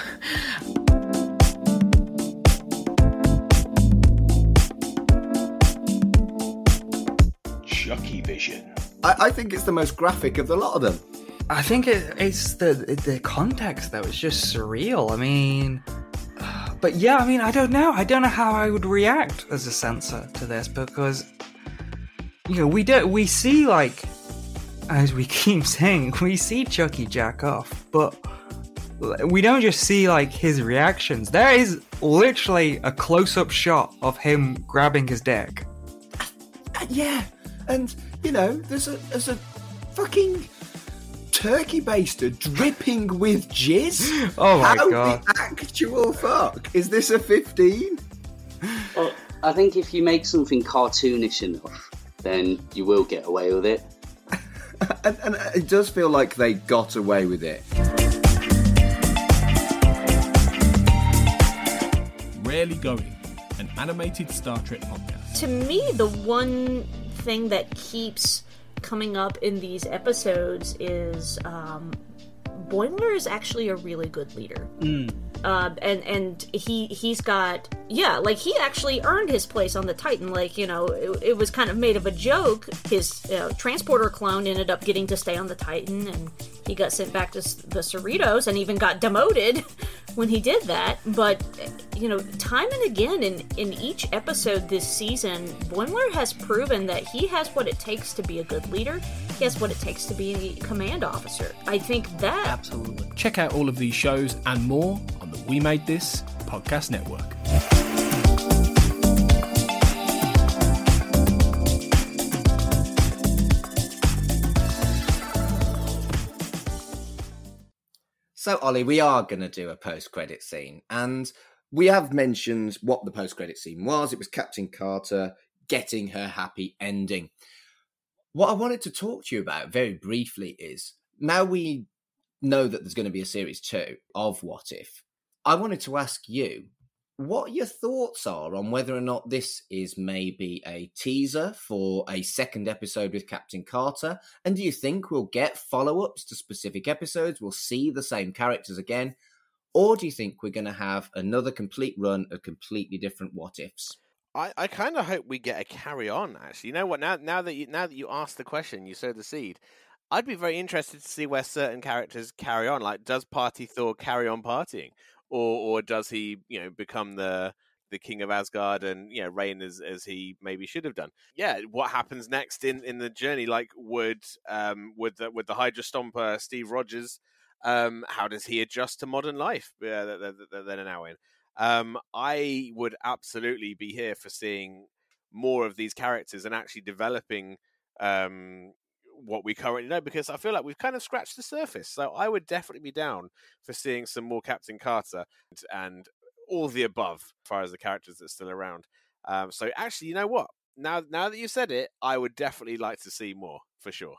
Chucky Vision. I think it's the most graphic of the lot of them. I think it's the context that was just surreal. I mean, but yeah, I mean, I don't know. I don't know how I would react as a censor to this, because we see, as we keep saying, we see Chucky jack off, but we don't just see his reactions. There is literally a close-up shot of him grabbing his dick. Yeah, and there's a fucking turkey baster dripping with jizz. Oh my god! The actual fuck is this a 15? Well, I think if you make something cartoonish enough, then you will get away with it. and it does feel like they got away with it. Rarely Going, an animated Star Trek podcast. To me, the one thing that keeps coming up in these episodes is Boimler is actually a really good leader. And he's got, he actually earned his place on the Titan. It was kind of made of a joke. His transporter clone ended up getting to stay on the Titan, and he got sent back to the Cerritos and even got demoted when he did that. But, time and again in each episode this season, Boimler has proven that he has what it takes to be a good leader. He has what it takes to be a command officer. I think that... Absolutely. Check out all of these shows and more on the We Made This podcast network. So, Ollie, we are going to do a post-credit scene, and we have mentioned what the post-credit scene was. It was Captain Carter getting her happy ending. What I wanted to talk to you about very briefly is, now we know that there's going to be a series 2 of What If, I wanted to ask you what your thoughts are on whether or not this is maybe a teaser for a second episode with Captain Carter, and do you think we'll get follow-ups to specific episodes, we'll see the same characters again, or do you think we're going to have another complete run of completely different What Ifs? I kind of hope we get a carry on. Actually, you know what? Now that you asked the question, you sowed the seed. I'd be very interested to see where certain characters carry on. Does Party Thor carry on partying, or does he, become the king of Asgard and reign as he maybe should have done? Yeah, what happens next in the journey? Would the Hydra Stomper Steve Rogers, how does he adjust to modern life that they're now in? I would absolutely be here for seeing more of these characters and actually developing what we currently know, because I feel like we've kind of scratched the surface. So I would definitely be down for seeing some more Captain Carter and all the above as far as the characters that are still around. So actually, you know what? Now that you said it, I would definitely like to see more, for sure.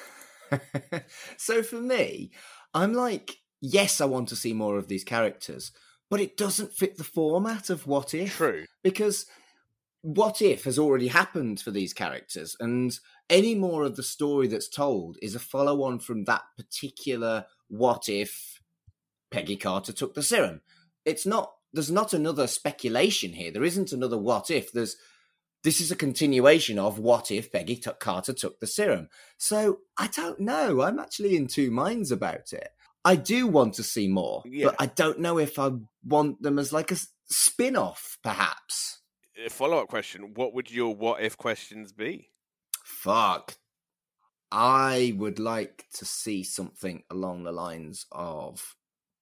So for me, I'm like, yes, I want to see more of these characters, but it doesn't fit the format of What If. True. Because What If has already happened for these characters, and any more of the story that's told is a follow-on from that particular What If Peggy Carter took the serum. It's not there's not another speculation here. There isn't another what if. This is a continuation of what if Peggy Carter took the serum. So I don't know. I'm actually in two minds about it. I do want to see more, but I don't know if I want them as like a spin-off, perhaps. A follow-up question. What would your what if questions be? Fuck. I would like to see something along the lines of,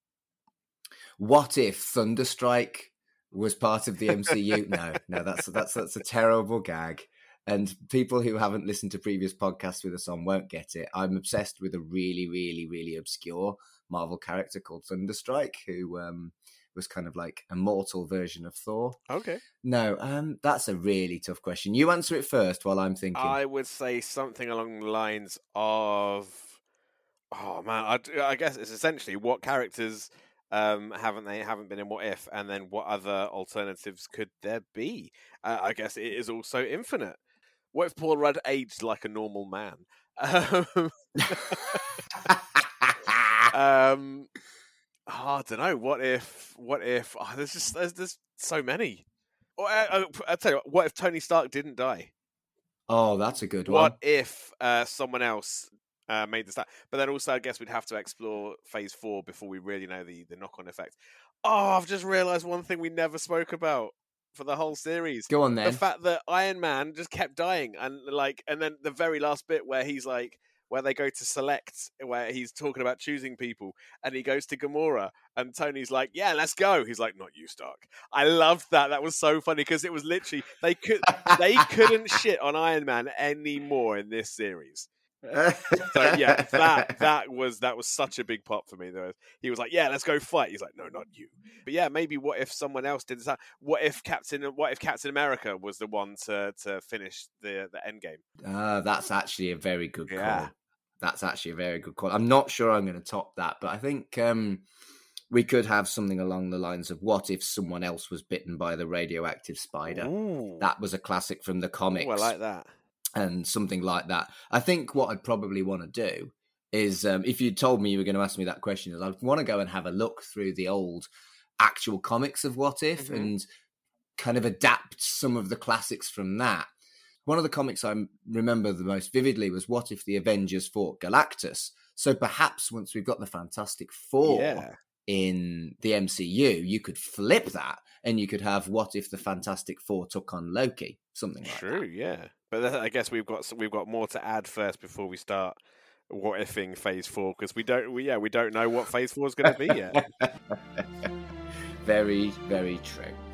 what if Thunderstrike was part of the MCU? No, that's a terrible gag. And people who haven't listened to previous podcasts with us on won't get it. I'm obsessed with a really, really, really obscure Marvel character called Thunderstrike, who was kind of like a mortal version of Thor. Okay. No, that's a really tough question. You answer it first while I'm thinking. I would say something along the lines of, oh man, I guess it's essentially what characters haven't been in What If, and then what other alternatives could there be? I guess it is also infinite. What if Paul Rudd aged like a normal man? I don't know. What if? Oh, there's so many. I'll tell you what if Tony Stark didn't die? Oh, that's a good one. What if someone else made the start? But then also, I guess we'd have to explore Phase 4 before we really know the knock-on effect. Oh, I've just realised one thing we never spoke about for the whole series. Go on then. The fact that Iron Man just kept dying, and then the very last bit where he's like, where they go to select, where he's talking about choosing people, and he goes to Gamora, and Tony's like, "Yeah, let's go." He's like, "Not you, Stark." I loved that. That was so funny because it was literally they couldn't shit on Iron Man anymore in this series. So yeah, that was such a big pop for me. Though he was like, "Yeah, let's go fight." He's like, "No, not you." But yeah, maybe what if someone else did that? What if Captain America was the one to finish the end game? That's actually a very good call. That's actually a very good call. I'm not sure I'm going to top that, but I think we could have something along the lines of what if someone else was bitten by the radioactive spider? Ooh. That was a classic from the comics. Ooh, I like that. And something like that. I think what I'd probably want to do is, if you told me you were going to ask me that question, is I'd want to go and have a look through the old actual comics of What If and kind of adapt some of the classics from that. One of the comics I remember the most vividly was What If the Avengers fought Galactus? So perhaps once we've got the Fantastic Four in the MCU, you could flip that and you could have What If the Fantastic Four took on Loki? Something like that. True, yeah. But I guess we've got more to add first before we start what ifing Phase 4, because we don't know what Phase 4 is going to be yet. Very, very true.